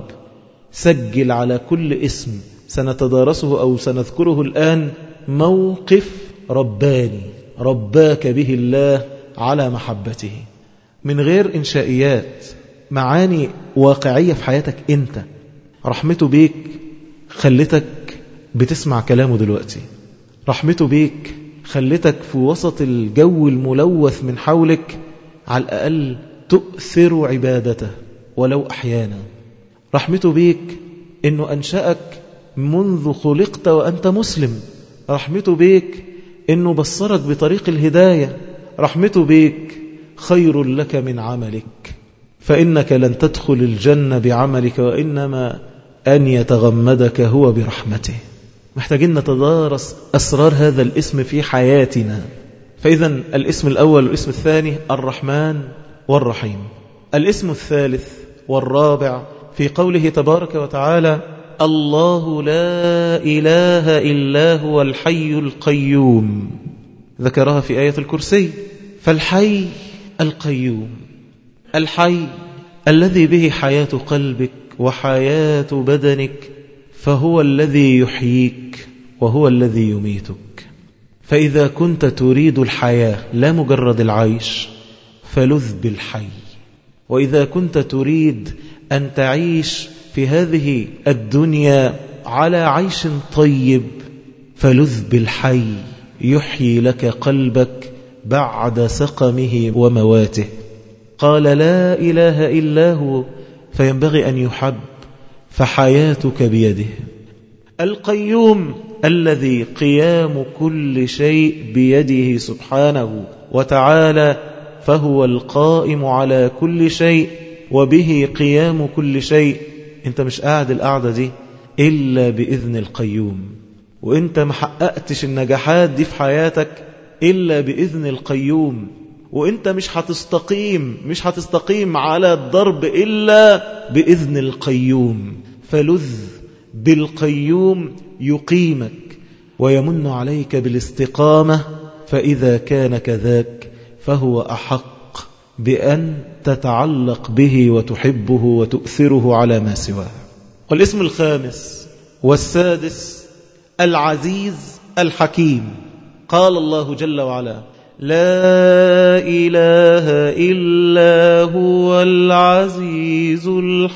Speaker 1: سجل على كل اسم سنتدارسه أو سنذكره الآن موقف رباني رباك به الله على محبته، من غير إنشائيات، معاني واقعية في حياتك أنت. رحمته بيك خلتك بتسمع كلامه دلوقتي. رحمته بيك خلتك في وسط الجو الملوث من حولك على الأقل تؤثر عبادته ولو أحيانا. رحمته بيك إنه أنشأك منذ خلقت وأنت مسلم. رحمته بيك إنه بصرك بطريق الهداية. رحمته بيك خير لك من عملك، فإنك لن تدخل الجنة بعملك، وإنما أن يتغمدك هو برحمته. محتاجين نتدارس أسرار هذا الاسم في حياتنا. فإذا الاسم الأول والاسم الثاني الرحمن والرحيم. الاسم الثالث والرابع في قوله تبارك وتعالى: الله لا إله إلا هو الحي القيوم. ذكرها في آية الكرسي. فالحي القيوم، الحي الذي به حياة قلبك وحياة بدنك، فهو الذي يحييك وهو الذي يميتك. فإذا كنت تريد الحياة لا مجرد العيش فلذ بالحي، وإذا كنت تريد أن تعيش في هذه الدنيا على عيش طيب فلذ بالحي يحيي لك قلبك بعد سقمه ومواته. قال: لا إله إلا هو، فينبغي أن يحب، فحياتك بيده. القيوم الذي قيام كل شيء بيده سبحانه وتعالى، فهو القائم على كل شيء وبه قيام كل شيء. انت مش قاعد القعدة دي إلا بإذن القيوم، وانت محققتش النجاحات دي في حياتك إلا بإذن القيوم، وانت مش هتستقيم مش هتستقيم على الضرب إلا بإذن القيوم. فلذ بالقيوم يقيمك ويمن عليك بالاستقامة، فإذا كان كذاك فهو أحق بأن تتعلق به وتحبه وتؤثره على ما سواه. والاسم الخامس والسادس العزيز الحكيم. قال الله جل وعلا: لا إله إلا هو العزيز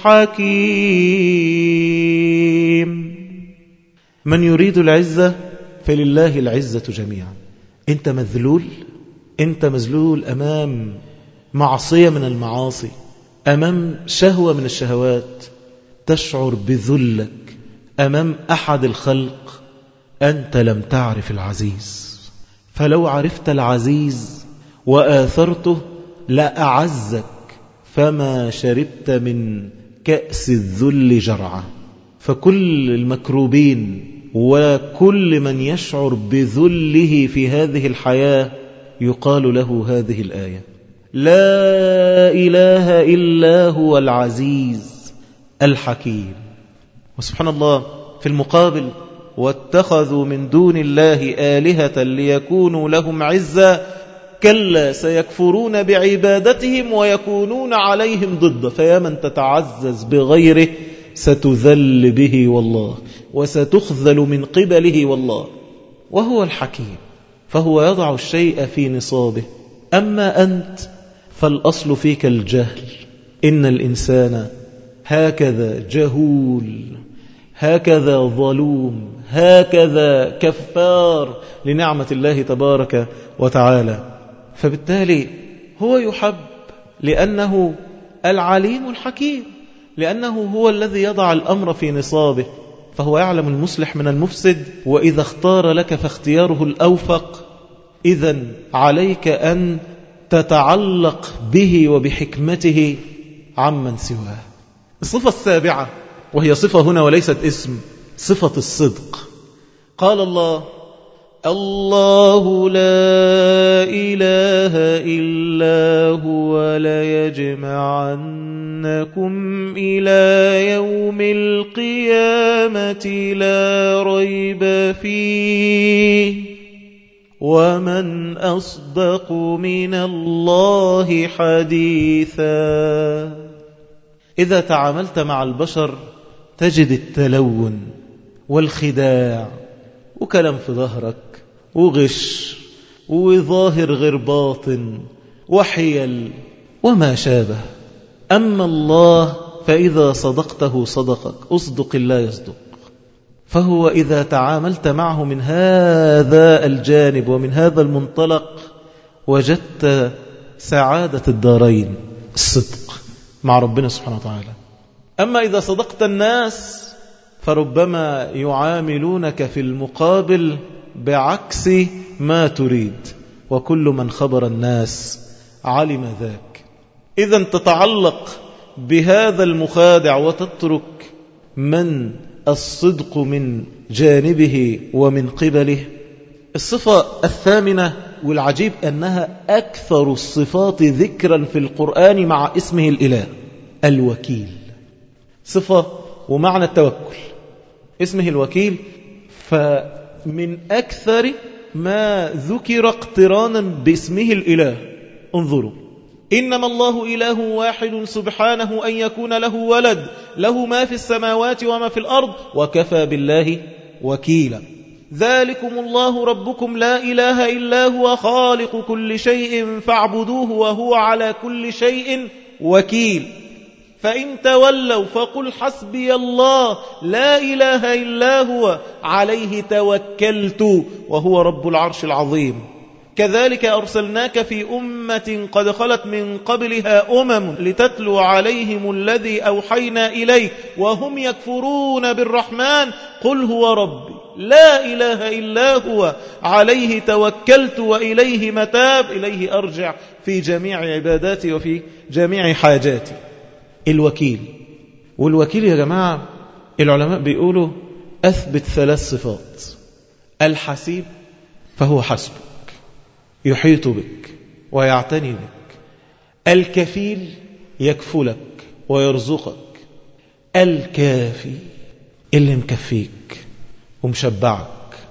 Speaker 1: الحكيم. من يريد العزة فلله العزة جميعا. انت مذلول، انت مذلول أمام معصية من المعاصي، أمام شهوة من الشهوات، تشعر بذلك أمام أحد الخلق، أنت لم تعرف العزيز. فلو عرفت العزيز وآثرته لأعزك، فما شربت من كأس الذل جرعة. فكل المكروبين وكل من يشعر بذله في هذه الحياة يقال له هذه الآية: لا إله إلا هو العزيز الحكيم. وسبحان الله في المقابل: واتخذوا من دون الله آلهة ليكونوا لهم عزا كلا سيكفرون بعبادتهم ويكونون عليهم ضد. فيا من تتعزز بغيره ستذل به والله، وستخذل من قبله والله. وهو الحكيم، فهو يضع الشيء في نصابه. أما أنت فالأصل فيك الجهل. إن الإنسان هكذا جهول، هكذا ظلوم، هكذا كفار لنعمة الله تبارك وتعالى. فبالتالي هو يحب لأنه العليم الحكيم، لأنه هو الذي يضع الأمر في نصابه، فهو يعلم المصلح من المفسد. وإذا اختار لك فاختياره الأوفق، إذن عليك أن تتعلق به وبحكمته عمن سواه. الصفة السابعة، وهي صفة هنا وليست اسم، صفة الصدق. قال الله: الله لا إله إلا هو ليجمعنكم إلى يوم القيامة لا ريب فيه ومن أصدق من الله حديثا. إذا تعاملت مع البشر تجد التلون والخداع وكلام في ظهرك وغش وظاهر غير باطن وحيل وما شابه. أما الله فإذا صدقته صدقك، أصدق الله يصدق. فهو إذا تعاملت معه من هذا الجانب ومن هذا المنطلق وجدت سعادة الدارين، الصدق مع ربنا سبحانه وتعالى. أما إذا صدقت الناس فربما يعاملونك في المقابل بعكس ما تريد، وكل من خبر الناس علم ذاك. إذا تتعلق بهذا المخادع وتترك من الصدق من جانبه ومن قبله. الصفة الثامنة والعجيب أنها أكثر الصفات ذكرا في القرآن مع اسمه الإله، الوكيل. صفة ومعنى التوكل، اسمه الوكيل. فمن أكثر ما ذكر اقترانا باسمه الإله. انظروا: إنما الله إله واحد سبحانه أن يكون له ولد، له ما في السماوات وما في الأرض وكفى بالله وكيلا. ذلكم الله ربكم لا إله إلا هو خالق كل شيء فاعبدوه وهو على كل شيء وكيل. فإن تولوا فقل حسبي الله لا إله إلا هو عليه توكلت وهو رب العرش العظيم. كذلك أرسلناك في أمة قد خلت من قبلها أمم لتتلو عليهم الذي أوحينا إليك وهم يكفرون بالرحمن قل هو ربي لا إله إلا هو عليه توكلت وإليه متاب، إليه أرجع في جميع عباداتي وفي جميع حاجاتي. الوكيل. والوكيل يا جماعة العلماء بيقولوا أثبت ثلاث صفات: الحسيب فهو حسبك يحيط بك ويعتني بك، الكفيل يكفلك ويرزقك، الكافي اللي مكفيك ومشبعك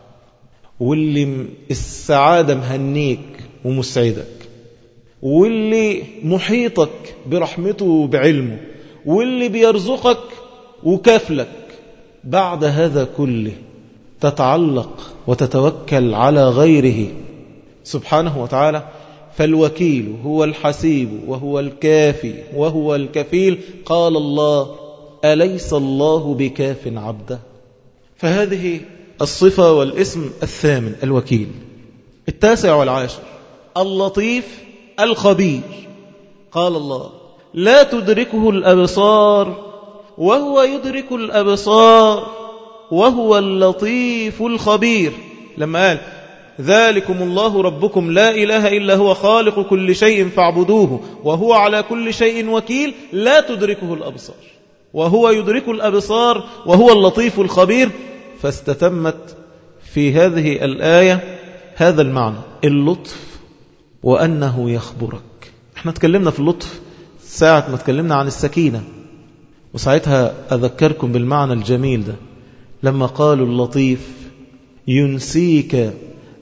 Speaker 1: واللي السعادة مهنيك ومسعدك واللي محيطك برحمته وبعلمه واللي بيرزقك وكافلك. بعد هذا كله تتعلق وتتوكل على غيره سبحانه وتعالى. فالوكيل هو الحسيب وهو الكافي وهو الكفيل. قال الله: أليس الله بكاف عبده؟ فهذه الصفة والاسم الثامن الوكيل. التاسع والعاشر اللطيف الخبير. قال الله: لا تدركه الأبصار وهو يدرك الأبصار وهو اللطيف الخبير. لما قال: ذلكم الله ربكم لا إله إلا هو خالق كل شيء فاعبدوه وهو على كل شيء وكيل، لا تدركه الأبصار. وهو يدرك الأبصار وهو اللطيف الخبير. فاستتمت في هذه الآية هذا المعنى، اللطف وأنه يخبرك. احنا تكلمنا في اللطف ساعة ما تكلمنا عن السكينة، وساعتها أذكركم بالمعنى الجميل ده لما قالوا اللطيف ينسيك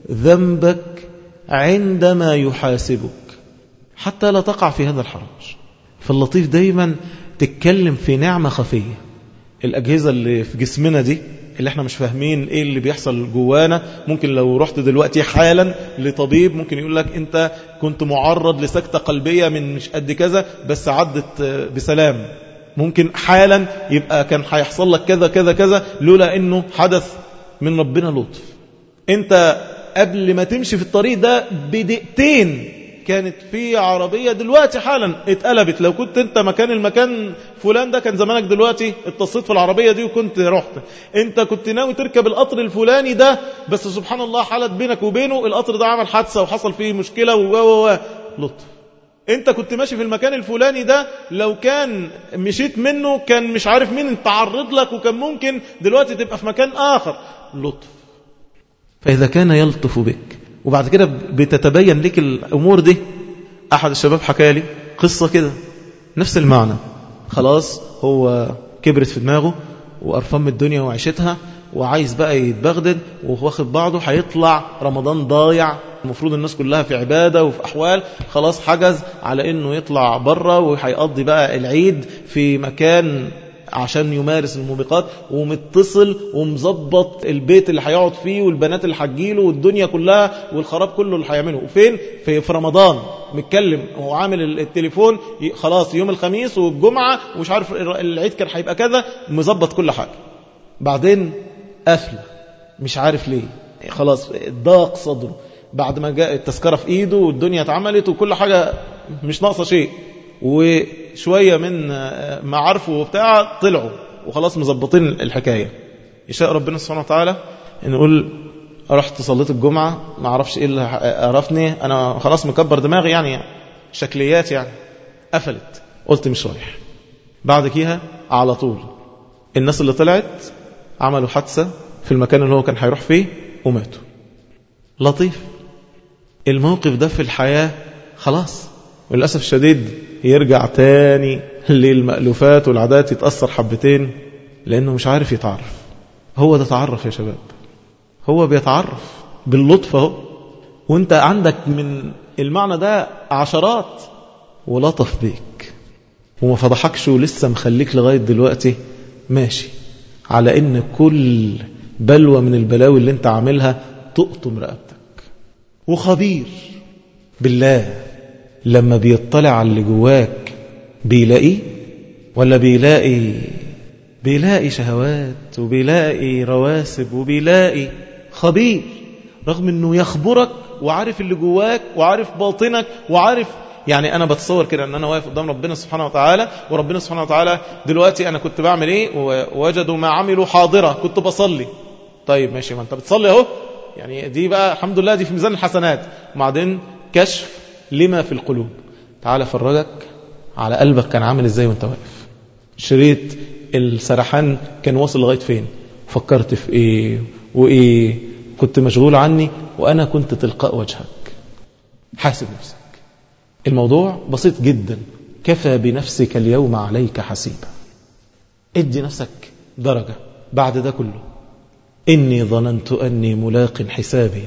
Speaker 1: ذنبك عندما يحاسبك حتى لا تقع في هذا الحرج. فاللطيف دايما تتكلم في نعمة خفية. الأجهزة اللي في جسمنا دي اللي احنا مش فاهمين ايه اللي بيحصل جوانا، ممكن لو رحت دلوقتي حالا لطبيب ممكن يقول لك انت كنت معرض لسكتة قلبية من مش قد كذا بس عدت بسلام، ممكن حالا يبقى كان هيحصل لك كذا كذا كذا لولا انه حدث من ربنا لطف. انت قبل ما تمشي في الطريق ده بدقيقتين كانت في عربية دلوقتي حالا اتقلبت، لو كنت انت مكان المكان فلان ده كان زمانك دلوقتي اتصلت في العربية دي وكنت رحت. انت كنت ناوي تركب القطر الفلاني ده بس سبحان الله حالت بينك وبينه القطر ده عمل حادثة وحصل فيه مشكلة و و لطف. انت كنت ماشي في المكان الفلاني ده لو كان مشيت منه كان مش عارف مين تعرض لك وكان ممكن دلوقتي تبقى في مكان آخر. لطف. فإذا كان يلطف بك وبعد كده بتتبين لك الأمور دي. أحد الشباب حكى لي قصة كده نفس المعنى، خلاص هو كبرت في دماغه وقرفان من الدنيا وعيشتها وعايز بقى يتبغدد واخد بعضه، هيطلع رمضان ضايع، المفروض الناس كلها في عبادة وفي أحوال، خلاص حجز على إنه يطلع بره وهيقضي بقى العيد في مكان عشان يمارس الموبقات، ومتصل ومظبط البيت اللي هيقعد فيه والبنات اللي هتجيله والدنيا كلها والخراب كله اللي هيعمله. وفين؟ في, في رمضان متكلم وعامل التليفون خلاص يوم الخميس والجمعة ومش عارف العيد كان هيبقى كذا، مظبط كل حاجة. بعدين قفله مش عارف ليه، خلاص ضاق صدره بعد ما جاء التذكرة في ايده والدنيا اتعملت وكل حاجة مش ناقصة شيء، وشوية من معارفه وبتاع طلعوا وخلاص مظبطين الحكاية. يشاء ربنا سبحانه وتعالى نقول رحت صليت الجمعة ما عرفش ايه اللي عرفني، انا خلاص مكبر دماغي يعني شكليات يعني، قفلت قلت مش رايح. بعد كده على طول الناس اللي طلعت عملوا حادثة في المكان اللي هو كان هيروح فيه وماتوا. لطيف. الموقف ده في الحياة خلاص وللأسف الشديد يرجع تاني للمألوفات والعادات، يتأثر حبتين لأنه مش عارف يتعرف. هو ده تعرف يا شباب، هو بيتعرف باللطف اهو، وانت عندك من المعنى ده عشرات. ولطف بيك وما فضحكش ولسه مخليك لغاية دلوقتي ماشي على ان كل بلوى من البلاوي اللي انت عاملها تقطم رقبتك. وخبير بالله لما بيطلع على اللي جواك بيلاقيه ولا بيلاقي بيلاقي شهوات وبيلاقي رواسب وبيلاقي خبير، رغم انه يخبرك وعارف اللي جواك وعارف باطنك وعارف. يعني انا بتصور كده ان انا واقف قدام ربنا سبحانه وتعالى، وربنا سبحانه وتعالى دلوقتي انا كنت بعمل ايه ووجدوا ما عملوا حاضرة، كنت بصلي. طيب ماشي، ما انت بتصلي اهو، يعني دي بقى الحمد لله دي في ميزان الحسنات. وبعدين كشف لما في القلوب، تعالى فرجك على قلبك كان عامل ازاي وانت واقف، شريط السرحان كان واصل لغاية فين، فكرت في ايه وايه، كنت مشغول عني وانا كنت تلقاء وجهك. حاسب نفسك، الموضوع بسيط جدا. كفى بنفسك اليوم عليك حسيبا. ادي نفسك درجة بعد ده كله. إني ظننت أني ملاق حسابي.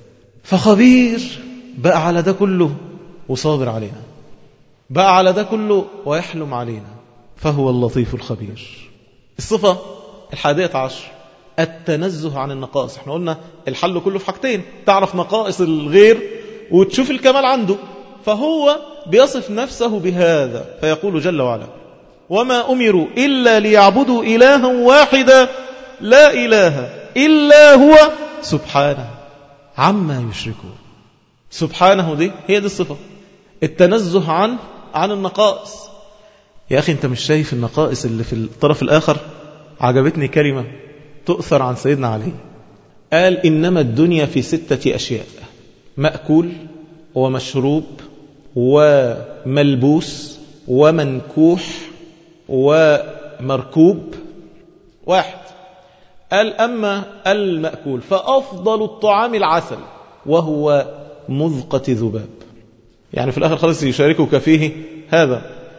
Speaker 1: فخبير بقى على ده كله وصابر علينا، بقى على ده كله ويحلم علينا، فهو اللطيف الخبير. الصفة الحادية عشر التنزه عن النقائص. احنا قلنا الحل كله في حاجتين، تعرف نقائص الغير وتشوف الكمال عنده. فهو بيصف نفسه بهذا فيقول جل وعلا وما أمروا إلا ليعبدوا إلها واحدا لا إله إلا هو سبحانه عما يشركون. سبحانه دي هي دي الصفة، التنزه عن عن النقائص. يا أخي أنت مش شايف النقائص اللي في الطرف الآخر؟ عجبتني كلمة تؤثر عن سيدنا علي، قال إنما الدنيا في ستة أشياء: مأكول ومشروب وملبوس ومنكوح ومركوب واحد. قال أما المأكول فأفضل الطعام العسل وهو مذقة ذباب، يعني في الآخر خلص يشاركك فيه هذا.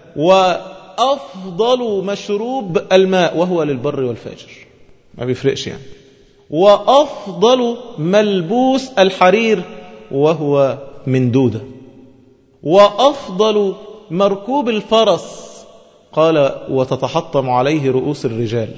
Speaker 1: وأفضل مشروب الماء وهو للبر والفاجر، ما بيفرقش يعني. وأفضل ملبوس الحرير وهو من دودة. وأفضل مركوب الفرس قال وتتحطم عليه رؤوس الرجال.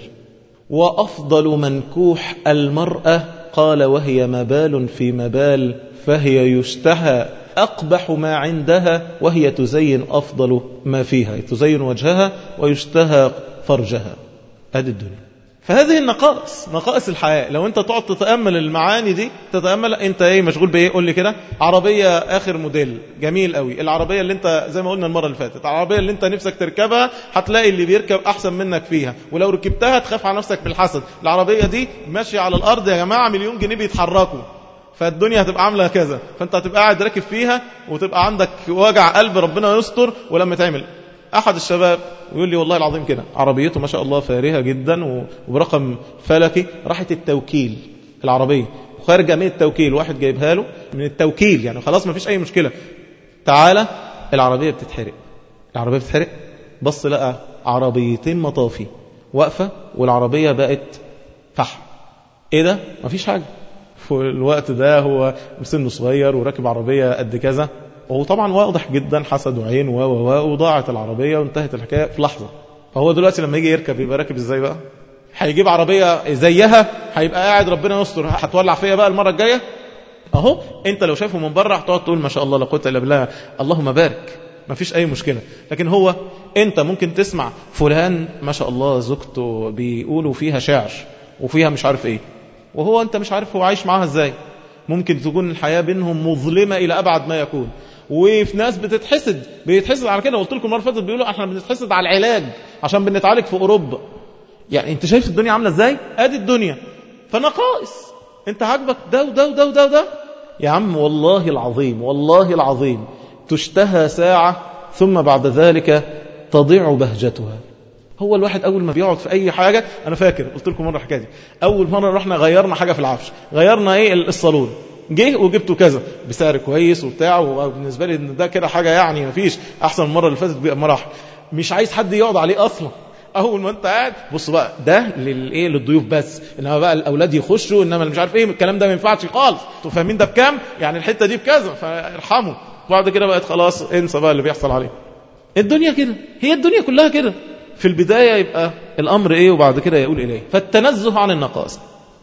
Speaker 1: وأفضل منكوح المرأة قال وهي مبال في مبال، فهي يشتهى أقبح ما عندها وهي تزين أفضل ما فيها، تزين وجهها ويشتهى فرجها. هذه الدنيا. فهذه النقائص، نقائص الحياة. لو انت تقعد تتأمل المعاني دي، تتأمل انت ايه مشغول بايه؟ قول لي كده. عربية اخر موديل جميل قوي، العربية اللي انت زي ما قلنا المرة اللي فاتت، العربية اللي انت نفسك تركبها هتلاقي اللي بيركب احسن منك فيها، ولو ركبتها تخاف على نفسك بالحسد. العربية دي ماشية على الارض يا جماعة مليون جنيه بيتحركوا، فالدنيا هتبقى عاملة كذا، فانت هتبقى قاعد راكب فيها وتبقى عندك وجع قلب ربنا يستر. ولما تعمل أحد الشباب ويقول لي والله العظيم كده عربيته ما شاء الله فارهة جدا وبرقم فلكي، راحت التوكيل العربية وخارجة من التوكيل، واحد جايبها له من التوكيل يعني خلاص ما فيش أي مشكلة، تعالى العربية بتتحرق. العربية بتتحرق، بص لقى عربيتين مطافي واقفة والعربية بقت فحم. ايه ده؟ ما فيش حاجة. في الوقت ده هو سنه صغير وراكب عربية قد كذا، وهو طبعا واضح جدا حسد وعين و و وضاعت العربية وانتهت الحكاية في لحظة. فهو دلوقتي لما يجي يركب يبقى راكب ازاي بقى؟ هيجيب عربية زيها، هيبقى قاعد ربنا يستر هتولع فيها بقى المرة الجاية. اهو انت لو شايفه من بره هتقعد تقول ما شاء الله لا قوه الا بالله اللهم بارك، ما فيش اي مشكلة. لكن هو انت ممكن تسمع فلان ما شاء الله زوجته بيقولوا فيها شعر وفيها مش عارف ايه، وهو انت مش عارف هو عايش معاها ازاي. ممكن تكون الحياة بينهم مظلمة الى ابعد ما يكون. وفي ناس بتتحسد بيتحسد على كده. قلت لكم المره اللي فاتت بيقولوا احنا بنتحسد على العلاج عشان بنتعالج في اوروبا. يعني انت شايف الدنيا عامله ازاي؟ ادي الدنيا فنقائص. انت عاجبك ده وده وده وده وده يا عم، والله العظيم والله العظيم تشتهى ساعه ثم بعد ذلك تضيع بهجتها. هو الواحد اول ما بيقعد في اي حاجه، انا فاكر قلت لكم مره الحكايه دي، اول مره رحنا غيرنا حاجه في العفش، غيرنا ايه الصالون، جه وجبته كذا بسعر كويس وبتاع، وبالنسبه لي ان ده كده حاجه يعني مفيش احسن المره اللي فاتت بمراحل، مش عايز حد يقعد عليه اصلا. اول ما انت قاعد بص بقى ده للايه للضيوف بس، انما بقى الاولاد يخشوا، انما مش عارف ايه الكلام ده ما ينفعش خالص. انتوا فاهمين ده بكام؟ يعني الحته دي بكذا فارحموا. بعد كده بقت خلاص انسى بقى اللي بيحصل عليه. الدنيا كده، هي الدنيا كلها كده. في البدايه يبقى الامر ايه وبعد كده يقول اليه. فالتنزه عن النقائص.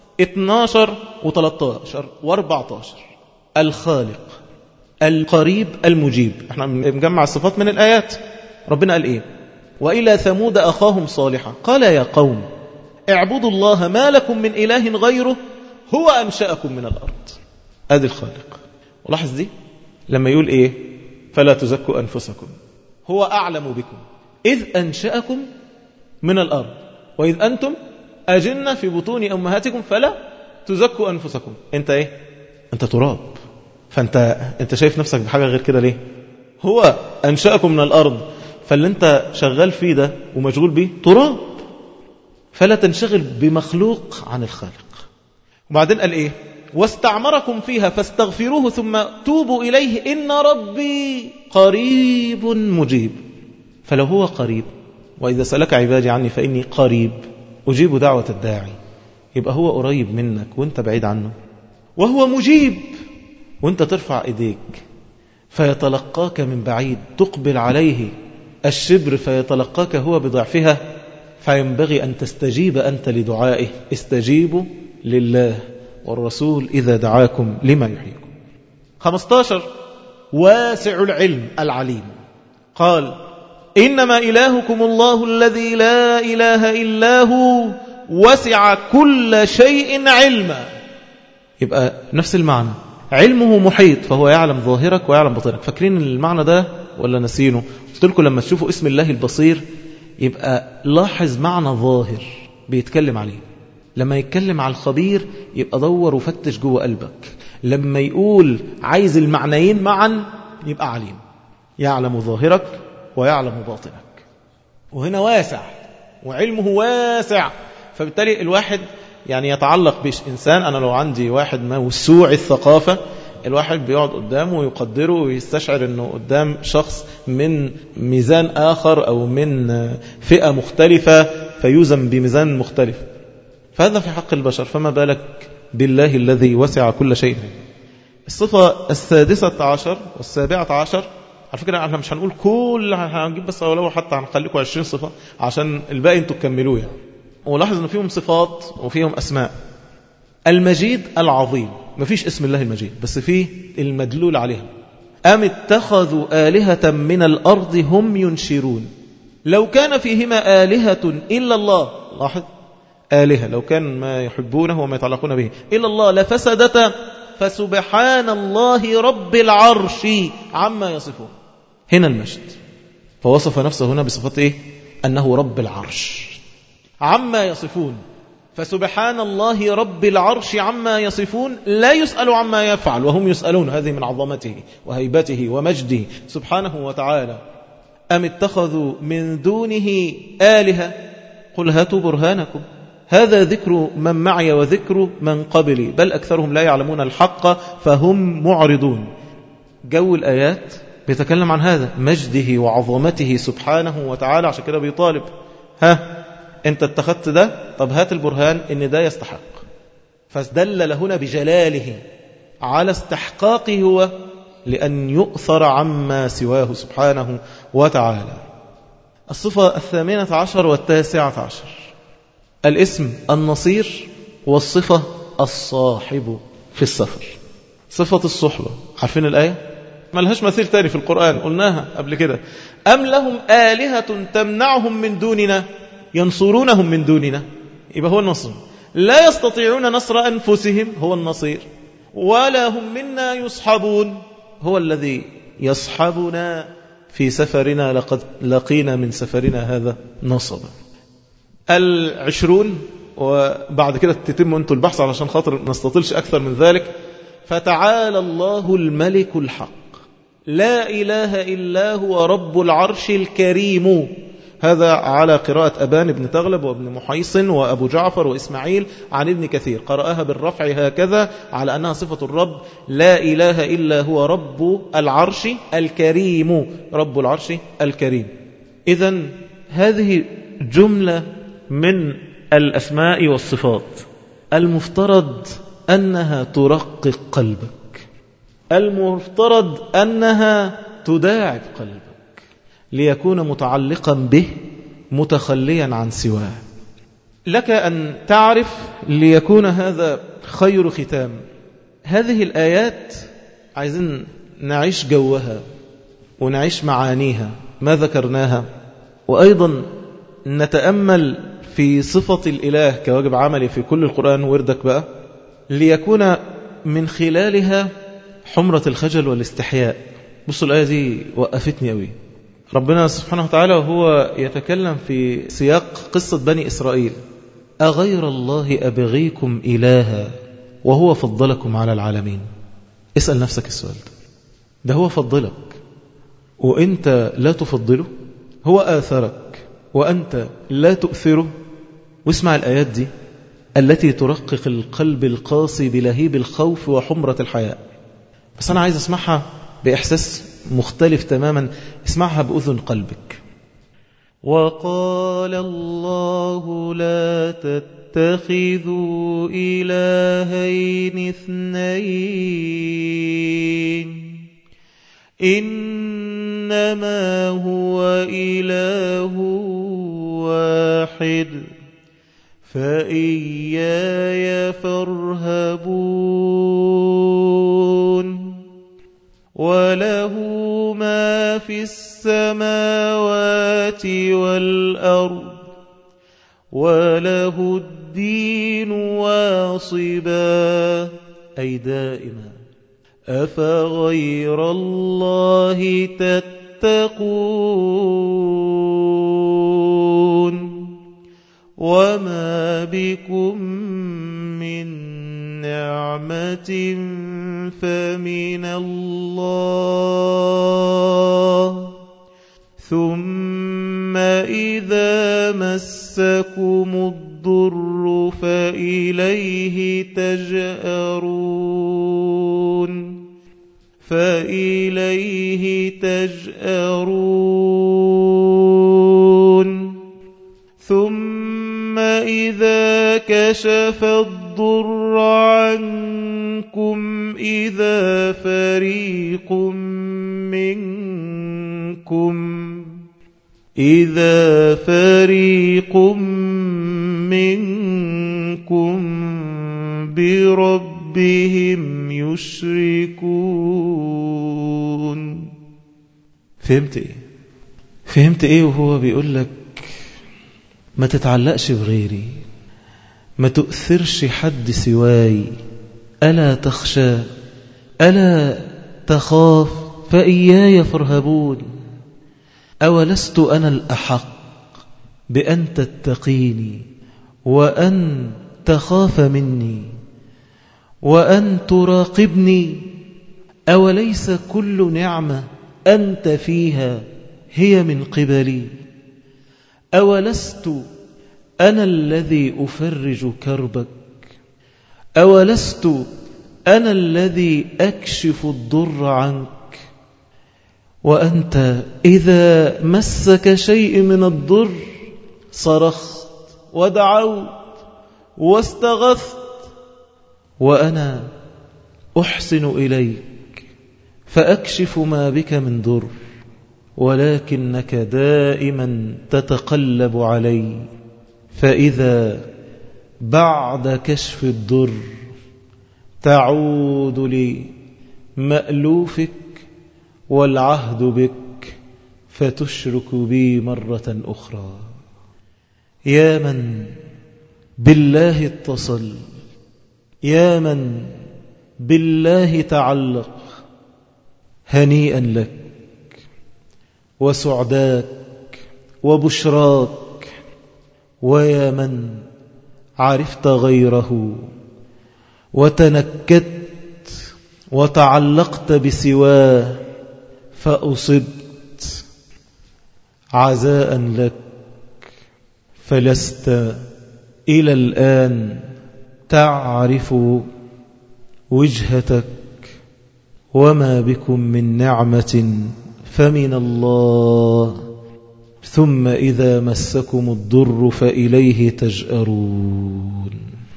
Speaker 1: اثناشر وثلاثة عشر واربعة عشر الخالق القريب المجيب. احنا بنجمع الصفات من الآيات. ربنا قال ايه؟ وإلى ثمود أخاهم صالحا قال يا قوم اعبدوا الله ما لكم من إله غيره هو أنشأكم من الأرض. ادي الخالق. ولاحظ دي لما يقول ايه؟ فلا تزكوا أنفسكم هو أعلم بكم إذ أنشأكم من الأرض وإذ أنتم أجنة في بطون أمهاتكم فلا تزكوا أنفسكم. أنت إيه؟ أنت تراب. فأنت أنت شايف نفسك بحاجة غير كده ليه؟ هو أنشأكم من الأرض، فاللي أنت شغال فيه ده ومشغول به تراب. فلا تنشغل بمخلوق عن الخالق. وبعدين قال إيه؟ واستعمركم فيها فاستغفروه ثم توبوا إليه إن ربي قريب مجيب. فلو هو قريب، وإذا سألك عبادي عني فإني قريب أجيب دعوة الداعي، يبقى هو قريب منك وانت بعيد عنه. وهو مجيب وانت ترفع ايديك فيتلقاك من بعيد، تقبل عليه الشبر فيتلقاك هو بضعفها. فينبغي أن تستجيب أنت لدعائه. استجيبوا لله والرسول إذا دعاكم لما يحييكم. خمسة عشر واسع العلم العليم قال إنما إلهكم الله الذي لا إله إلا هو وسع كل شيء علما. يبقى نفس المعنى، علمه محيط فهو يعلم ظاهرك ويعلم باطنك. فاكرين المعنى ده ولا نسينه؟ قلت لكم لما تشوفوا اسم الله البصير يبقى لاحظ معنى ظاهر بيتكلم عليه. لما يتكلم على الخبير يبقى دور وفتش جوه قلبك. لما يقول عايز المعنيين معا يبقى عليم، يعلم ظاهرك ويعلم باطنك. وهنا واسع وعلمه واسع. فبالتالي الواحد يعني يتعلق بإنسان، أنا لو عندي واحد موسوع الثقافة، الواحد بيقعد قدامه ويقدره ويستشعر أنه قدام شخص من ميزان آخر أو من فئة مختلفة فيوزن بميزان مختلف. فهذا في حق البشر، فما بالك بالله الذي وسع كل شيء. الصفة السادسة عشر والسابعة عشر، على فكرة احنا مش هنقول كل، هنجيب بس ولو حتى هنخليكم عشرين صفة عشان الباقي انتوا تكملوه يعني. ولاحظ ان فيهم صفات وفيهم اسماء. المجيد العظيم، مفيش اسم الله المجيد بس فيه المدلول عليها. أم اتخذوا آلهة من الأرض هم ينشرون لو كان فيهما آلهة إلا الله، لاحظ آلهة لو كان ما يحبونه وما يتعلقون به إلا الله لفسدتا فسبحان الله رب العرش عما يصفون. هنا المجد، فوصف نفسه هنا بصفة إيه؟ أنه رب العرش عما يصفون. فسبحان الله رب العرش عما يصفون، لا يسأل عما يفعل وهم يسألون. هذه من عظمته وهيبته ومجده سبحانه وتعالى. أم اتخذوا من دونه آلهة قل هاتوا برهانكم هذا ذكر من معي وذكر من قبلي بل أكثرهم لا يعلمون الحق فهم معرضون. جو الآيات بيتكلم عن هذا مجده وعظمته سبحانه وتعالى. عشان كده بيطالب، ها انت اتخذت ده، طب هات البرهان ان ده يستحق. فدلل هنا بجلاله على استحقاقه هو لأن يؤثر عما سواه سبحانه وتعالى. الصفة الثامنة عشر والتاسعة عشر، الاسم النصير والصفة الصاحب في السفر. صفة الصحبة، عارفين الآية ما لهاش مثيل تاني في القرآن، قلناها قبل كده. أم لهم آلهة تمنعهم من دوننا ينصرونهم من دوننا، يبقى هو النصر. لا يستطيعون نصر أنفسهم، هو النصير. ولا هم منا يصحبون، هو الذي يصحبنا في سفرنا، لقد لقينا من سفرنا هذا نصبا. العشرون، وبعد كده تتم أنتوا البحث علشان خاطر نستطيلش أكثر من ذلك. فتعالى الله الملك الحق لا إله إلا هو رب العرش الكريم. هذا على قراءة أبان بن تغلب وابن محيصن وأبو جعفر وإسماعيل عن ابن كثير، قرأها بالرفع هكذا على أنها صفة الرب، لا إله إلا هو رب العرش الكريم، رب العرش الكريم. إذن هذه جملة من الأسماء والصفات المفترض أنها ترقق قلبك، المفترض أنها تداعب قلبك ليكون متعلقا به متخليا عن سواه. لك أن تعرف ليكون هذا خير ختام. هذه الآيات عايزين نعيش جوها ونعيش معانيها ما ذكرناها، وأيضا نتأمل في صفة الإله كواجب عملي في كل القرآن وردك بقى، ليكون من خلالها حمرة الخجل والاستحياء. بصوا الآية دي وقفتني أوي. ربنا سبحانه وتعالى وهو يتكلم في سياق قصة بني إسرائيل، أغير الله أبغيكم إلها وهو فضلكم على العالمين. اسأل نفسك السؤال ده. ده هو فضلك وإنت لا تفضله، هو آثرك وأنت لا تؤثره. واسمع الآيات دي التي ترقق القلب القاسي بلهيب الخوف وحمرة الحياء. بس أنا عايز أسمعها بإحساس مختلف تماما، اسمعها بأذن قلبك. وقال الله لا تتخذوا إلهين اثنين إنما هو إله واحد فإياي فارهبون وله ما في السماوات والأرض وله الدين واصبا أي دائما أفغير الله تتقون وما بكم من نعمة فمن الله ثم إذا مسكم الضر فإليه تجأرون فإليه تجأرون ثم إذا كشف الضر عنكم إذا فريق منكم إذا فريق منكم بربهم يشركون. فهمت ايه؟ فهمت ايه وهو بيقول لك ما تتعلقش بغيري، ما تؤثرش حد سواي، ألا تخشى ألا تخاف فإياي فارهبون. أولست أنا الأحق بأن تتقيني وأن تخاف مني وأن تراقبني؟ أوليس كل نعمة أنت فيها هي من قبلي؟ أولست أنا الذي أفرج كربك؟ أولست أنا الذي أكشف الضر عنك؟ وأنت إذا مسك شيء من الضر صرخت ودعوت واستغثت، وأنا أحسن إليك فأكشف ما بك من ضر، ولكنك دائما تتقلب علي. فإذا بعد كشف الضر تعود لمألوفك والعهد بك فتشرك بي مرة أخرى. يا من بالله اتصل، يا من بالله تعلق، هنيئا لك وسعداك وبشراك. ويا من عرفت غيره وتنكدت وتعلقت بسواه فأصبت، عزاء لك، فلست إلى الآن تعرف وجهتك، وما بكم من نعمة فمن الله، ثم إذا مسكم الضر فإليه تجأرون.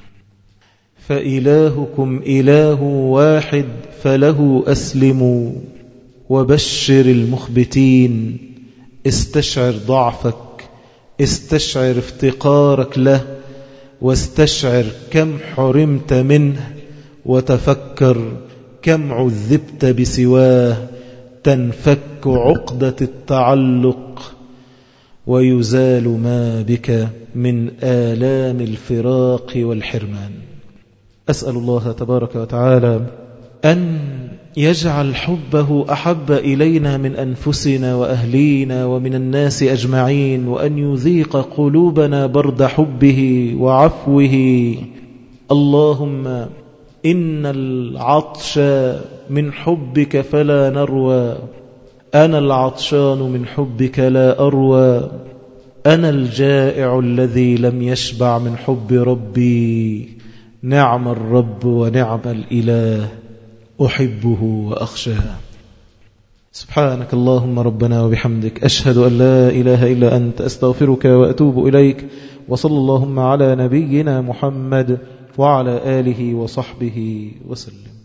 Speaker 1: فإلهكم إله واحد فله أسلموا، وبشر المخبتين. استشعر ضعفك، استشعر افتقارك له، واستشعر كم حرمت منه، وتفكر كم عذبت بسواه، تنفك عقدة التعلق ويزال ما بك من آلام الفراق والحرمان. أسأل الله تبارك وتعالى أن يجعل حبه أحب إلينا من أنفسنا وأهلينا ومن الناس أجمعين، وأن يذيق قلوبنا برد حبه وعفوه. اللهم إن العطش من حبك فلا نروى، أنا العطشان من حبك لا أروى، أنا الجائع الذي لم يشبع من حب ربي، نعم الرب ونعم الإله، أحبه وأخشاه. سبحانك اللهم ربنا وبحمدك، أشهد أن لا إله إلا أنت، أستغفرك وأتوب إليك. وصلى اللهم على نبينا محمد وعلى آله وصحبه وسلم.